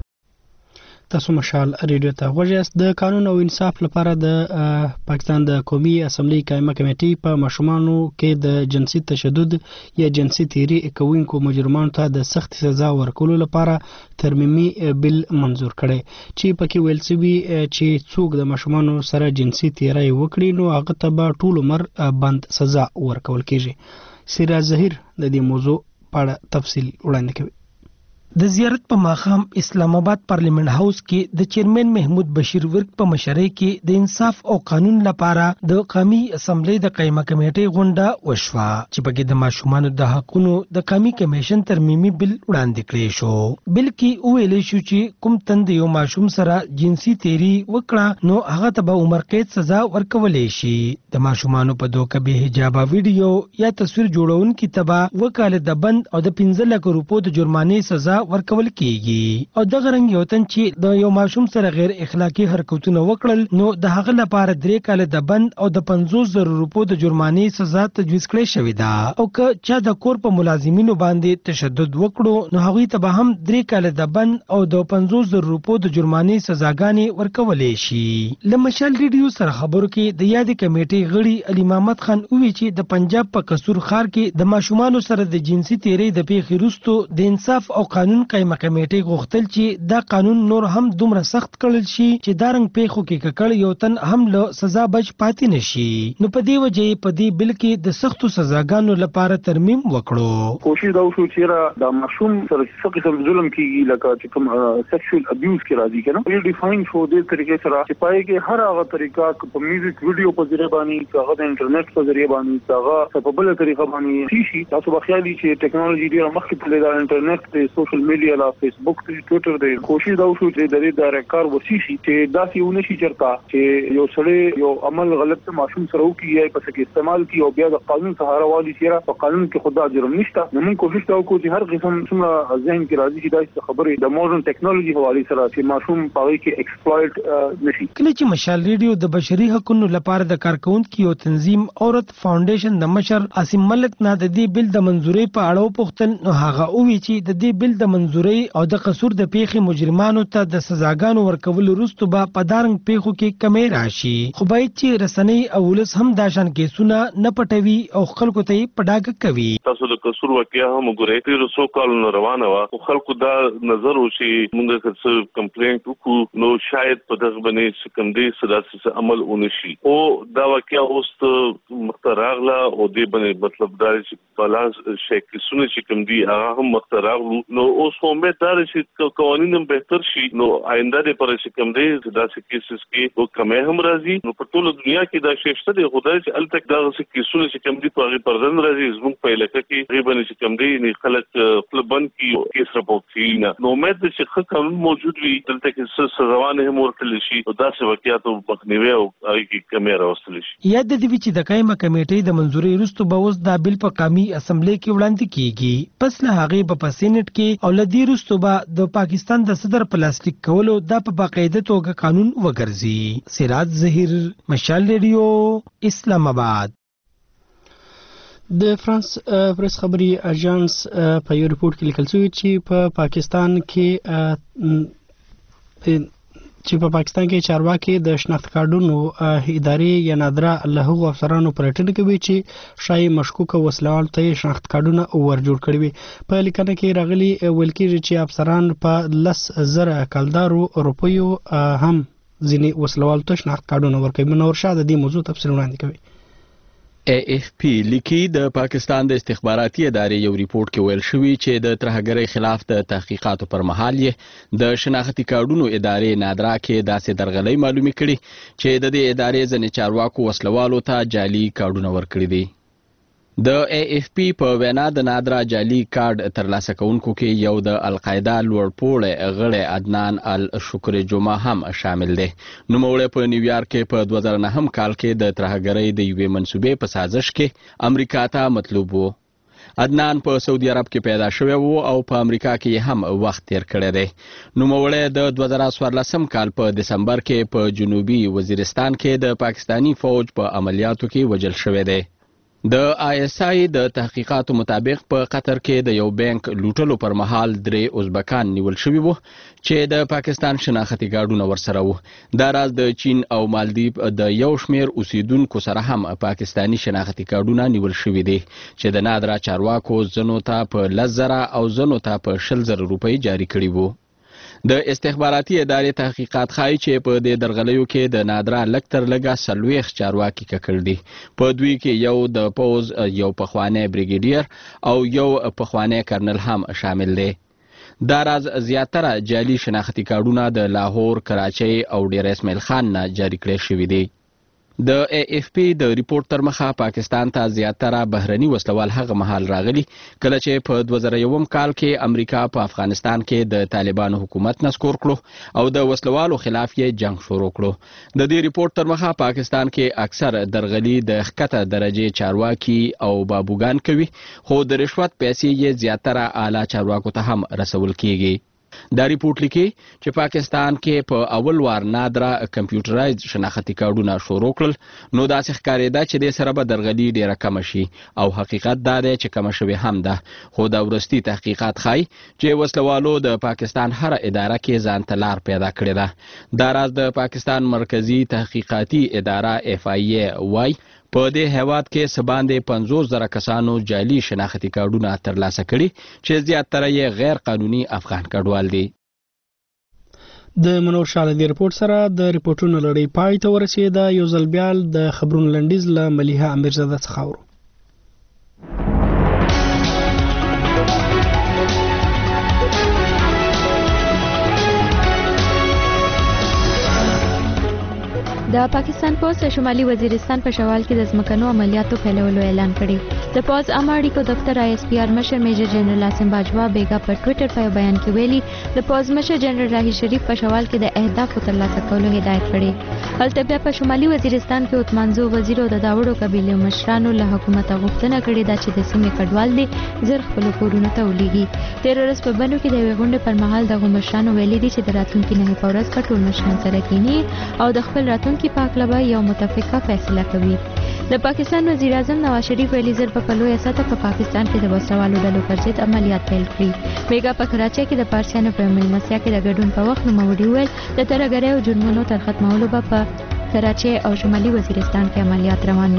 تاسو مشال ریډیو ته غوږ یاست. د قانون او انصاف لپاره د پاکستان د قومي اسمبلی قائمه کمیټې په ماشومانو کې د جنسي تشدد یا جنسي تیری کوونکو مجرمانو ته د سخت سزا ورکولو لپاره ترمیمي بل منظور کړي چې پکې ویل شوی چې څوک د ماشومانو سره جنسي تیری وکړي نو هغه ته به ټول عمر بند سزا ورکول کیږي. سراج ظهیر د دې موضوع په اړه تفصیل وړاندې کوي. د زیارت په ماښام اسلام آباد پارلیمنت هاوس کې د چیرمن محمود بشیر ورک په مشرۍ کې د انصاف او قانون لپاره د قومي اسمبلی د قائمه کمیټې غونډه وشوه چې پکې د ماشومانو د حقونو د قومي کمیشن ترمیمي بل وړاندې کړی شو. بل کې ویل شو چې کوم تند یو ماشوم سره جنسي تیری وکړه نو هغه ته به عمر قید سزا ورکولې شي. د ماشومانو په دوکه به حجابه ویډیو یا تصویر جوړونکي ته به وکاله د بند او د 15 لک روپو د جرمانې سزا ورکول کیږي. او دغه رنګ یو تن چې د یو ماشوم سره غیر اخلاقی حرکتونه وکړل نو د هغه لپاره 3 کال د بند او د 50,000 روپو د جرمانې سزا تجویز کړې شوې ده. او که چا د کور په ملازمینو باندې تشدد وکړو نو هغوی ته به هم 3 کال د بند او د 50,000 روپو د جرمانې سزاګانې ورکولې شي. له مشال ریډیو سره خبرو کې د یادې کمیټې غړي علي محمد خان وویل چې د پنجاب په قصور ښار کې د ماشومانو سره د جنسي تیری د پیښې وروسته د انصاف او قانون قائمه کمیټې غوښتل چې دا قانون نور هم دومره سخت کړل شي چې دا رنګ پیښو کې ککړ یو تن هم له سزا بچ پاتې نشي. نو په دې وجه په دې بل کې د سختو سزاګانو لپاره ترمیم وکړو. کوشش دا وشو چې دا ماشوم سره څه قسم ظلم کیږي لکه چې کوم سیکشوال ابیوز کې راځي کنه ویل ډیفاین شو دې طریقې سره چې پای کې هر هغه طریقه په میوزیک ویډیو په ذریعہ باندې هغه د انټرنیټ په ذریعہ باندې هغه په بل طریقه باندې شي. تاسو به خیالي چې ټیکنالوژي ډیره مخکې تللې ده انټرنیټ ته سوشل میډیا لا فیسبوک ته ټویټر دی کوشش دا وشو چې د دې د ریکار وسی شي چې دا سی ونه شي چرتا چې یو سړی یو عمل غلط ماشوم سره وکړي یا په څه استعمال کی او بیا د قانون سهارا والی سره په قانون کې خدا جرم نشته. نو موږ کوشش وکړو چې هر قسم څومره ذهن کې راځي چې دا خبرې د ماډرن ټیکنالوژي حواله سره چې ماشوم پاوی کې ایکسپلویټ نشي. کله چې مشال ریډیو د بشري حقوقو لپاره د کارکونکو یو تنظیم اورت فاونډیشن د مشر عاصم ملک نه د دې بل د منزوري په اړه پوښتل نو هغه وویل چې د دې بل د منزوري او د قصور د پیښې مجرمانو ته د سزاګانو ورکول وروسته به په دارنګ پیښو کې کمې راشي. خو باید چې رسنۍ او ولس هم دا شان کیسونه نه پټوي او خلکو ته یې په ډاګه کوي. تاسو د قصور واقعیا هم وګورئ تیر څو کال روانه وه خو خلکو دا نظر وشي موږ څه کمپلینټ وکړو نو شاید په دغه باندې کوم دې سداسي عمل ونشي او دا واقعیا اوس مختراغله او دې باندې مطلب دا چې بلاس شي کیسونه چې کوم دي هغه هم مختراغلو نو اوس امید دار چې قوانین هم بهتر شي نو آینده د پر چې کوم دی داسې کیسز کې او کمه هم راځي نو په ټول دنیا کې دا شته د خدای چې التک دا کیسونه چې کوم دي په پردن راځي زموږ په علاقې کې غیبن چې کوم دي نه خلک خپل بند کې کیس راپورټ کینا نو امید چې ښه قانون موجود وي دلته کې سزاوانه هم ورتل شي او داسې واقعیاتو مخنیوي او کې کیمرا وستل شي یاد د دې چې د قائمه کمیټې د منځوري وروسته به اوس دا بل په قومي اسمبلی کې وړاندې کیږي پس له هغه په سېنات کې او لدی وروسته به د پاکستان د صدر پلاستیک کولو د په باقاعده توګه قانون وګرځي سراج ظهیر مشال ریډیو اسلام آباد د فرانس پریس خبري اژانس په یو ریپورت کې لیکل شوی چې په پاکستان کې چارواکي د شناخت کارډونو ادارې یا نادره له هغو افسرانو پرټنه کوي چې شای مشکوک وسلوال ته شناخت کارډونه ور جوړ کړی وي په لیکنه کې راغلي ویل کېږي چې افسران په 10,000 کلدارو روپیو هم ځینې وسلوال ته شناخت کارډونه ورکوي منور شاه د دې موضوع تفصیل وړاندې کوي AFP لیکي د پاکستان د استخباراتي ادارې یو ریپورت کې ویل شوی چې د ترهګرۍ خلاف د تحقیقاتو پر مهال یې د شناختی کارډونو ادارې نادرا کې داسې درغلۍ معلومي کړي چې د دې ادارې ځنې چارواکو وسلوالو ته جعلي کارډونه ورکړي دي د AFP په وینا د نادرا جعلي کارډ ترلاسه کوونکو کې یو د القاعده لوړپوړی غړی عدنان الشکر جمعه هم شامل دی نوموړی په نیویارک کې په 2009 کال کې د ترهګرۍ د یوې منصوبې په سازش کې امریکا ته مطلوب و عدنان په سعودي عرب کې پیدا شوی و او په امریکا کې هم وخت تیر کړی دی نوموړی د 2014 کال په دسمبر کې په جنوبي وزیرستان کې د پاکستانی فوج په عملیاتو کې وژل شوی دی د ISI د تحقیقاتو مطابق په قطر کې د یو بانک لوټلو پر مهال 3 ازبکان نیول شوي وو چې د پاکستان شناختی کارډونه ورسره وو دا راز د چین او مالدیپ د یو شمیر اوسیدونکو سره هم پاکستانی شناختی کارډونه نیول شوي دي چې د نادرا چارواکو زنو ته په 10,000 او زنو ته په 20,000 روپۍ جاری کړي وو د استخباراتي ادارې تحقیقات ښایي چې په دې درغلیو کې د نادرا لږ تر لږه 40 چارواکي ککړ دي په دوی کې یو د پوز یو پخوانی بریګیډیر او یو پخوانی کرنل هم شامل دی دا راز زیاتره جعلي شناختی کارډونه د لاهور کراچۍ او ډیر اسماعیل خان نه جاری کړي شوي دي د AFP د ریپورت تر مخه پاکستان ته زیاتره بهرني وسلوال هغه مهال راغلي کله چې په 2001 کال کې امریکا په افغانستان کې د طالبانو حکومت نسکور کړو او د وسلوالو خلاف یې جنگ شروع کړو د دې ریپورت تر مخه پاکستان کې اکثر درغلي د ښکته درجه چارواکي او بابوګان کوي خو د رشوت پیسې یې زیاتره اعلی چارواکو ته هم رسول کیږي دا ریپورت لیکي چې پاکستان کې په اول وار نادرا کمپیوټرایز شناختی کارډونه شروع کړل نو داسې ښکارېده چې د سره به درغلي ډیره کم شي او حقیقت دا دی چې کم شوی هم ده خو دا ورستي تحقیقات ښایي چې وسلوالو د پاکستان هر اداره کې ځان ته لار پیدا کړې ده دا راز د پاکستان مرکزی تحقیقاتي اداره FIA وای په دې هیواد کې سباندې 50,000 کسانو جعلي شناختی کارډونه ترلاسه کړي چې زیاتره یې غیر قانوني افغان کډوال دي د منور شاه د ریپورت سره د ریپورتونو لړۍ پای ته ورسېده یو ځل بیا د خبرونو لنډیز له ملیحه امیرزاده څخه اورو د پاکستان پوز شمالي وزیرستان په شوال کې د ځمکنو عملیاتو پیلولو اعلان کړی د پوز عامه اړیکو دفتر ISPR مشر میجر جنرال عاصم باجوا بیگا په ټوئیټر په بیان کې ویلي د پوز مشر جنرال راهی شریف په شوال کې د اهدافو ترلاسه کولو هدایت کړی هلته بیا په شمالي وزیرستان کې عثمانزو وزیر او د داوړو قبیلې مشرانو له حکومت غوښتنه کړې ده چې د سیمې کډوال دي زر خپل کورونه ته ولیږي تیر ورځ په بنو کې د یوې غونډې پر مهال دغه مشرانو ویلي دي چې د راتلونکي نهي په ورځ به ټول مشران سره کینی او د خپل راتلونکي په اړه یو متفقه فیصله کوي د پاکستان وزیر اعظم نواز شریف ویلي زر په لویه سطحه په پاکستان کې د وسلوالو ډلو پر ضد عملیات پیل کړي بیگا په کراچۍ کې د پارسیانو په مېلمستیا کې د ګډون په وخت نوموړي وویل د ترهګرۍ او جرمونو تر ختمولو به په کراچۍ او شمالي وزیرستان کې عملیات روان وي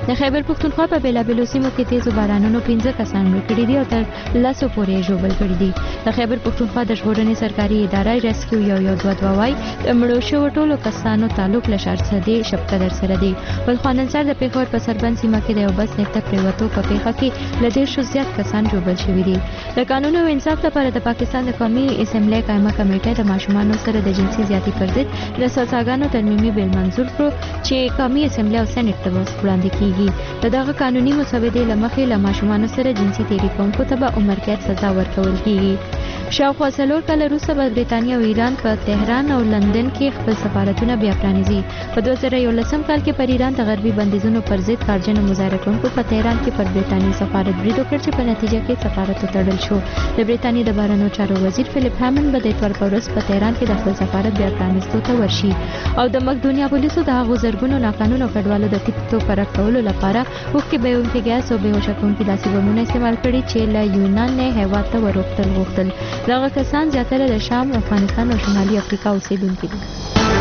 د خیبر پښتونخوا په بیلابیلو سیمو کې تیزو بارانونو 15 کسان مړ کړي دي او تر 100 پورې ژوبل کړي دي. د خیبر پښتونخوا د ژغورنې سرکاري ادارې ریسکیو یو وايي د مړو شوو ټولو کسانو تعلق له شارسدي شپتدر سره دی. بل خاننسر د پیښور په سربند سیمه کې د یو بس نکته پریوتو په پیښه کې له 100 زیات کسان ژوبل شوي دي. د قانون او انصاف لپاره د پاکستان د قومي اسمبلی قائمه کمیټه د ماشومانو سره د جنسي زیاتی پر ضد د سزاګانو ترمیمي بیل منظور کړو چې قومي اسمبلی او سېنات ته وړاندې کیږي. دغه قانوني مسودې لمخې له ماشومانو سره جنسي تیری کوونکو ته به عمر قید سزا ورکول کیږي. شاوخوا 4 کاله وروسته به برېټانیا او ایران په تهران او لندن کې خپل سفارتونه بیا پرانیزي. په 2011 کال کې پر ایران د غربي بندیزونو پر ضد کارجن مظاهره کوونکو په تهران کې پر برېټانیا سفارت برید وکړ چې په نتیجه کې سفارت وتړل شو. د برېټانیا د بهرنیو چارو وزیر فلیپ هامن به د اتوار په ورځ په تهران کې د خپل سفارت بیا پرانیستو ته ورشي او د مقدونیا پولیسو د هغو زرګونو ناقانونه کډوالو د ټیکټو پر کولو لپاره اوښکې بهونکي ګیس او بېهوشه کوونکي داسې بمونه استعمال کړي چې له یونان نه هېواد ته وروختل غوښتل. دغه کسان زیاتره د شام، افغانستان او شمالي افریقا اوسیدونکي دي.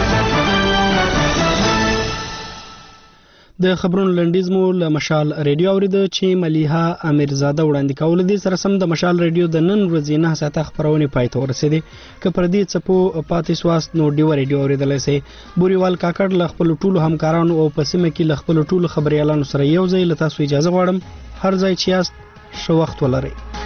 د خبرونو لنډیز مو له مشال ریډیو اوریده چې ملیحه امیرزاده وړاندې کول دي. سره سم د مشال ریډیو د نن ورځې 9 ساعته خبرونه پای ته ورسېدې. که پر دې څپو پاتې سواست نو ډیو ریډیو اوریدلای شئ. بوريوال کاکړ له خپل ټولو همکارانو او په سیمه کې له خپل ټولو خبريالانو سره یو ځای له تاسو اجازه غواړم. هر ځای چې یاست ښه وخت ولرئ.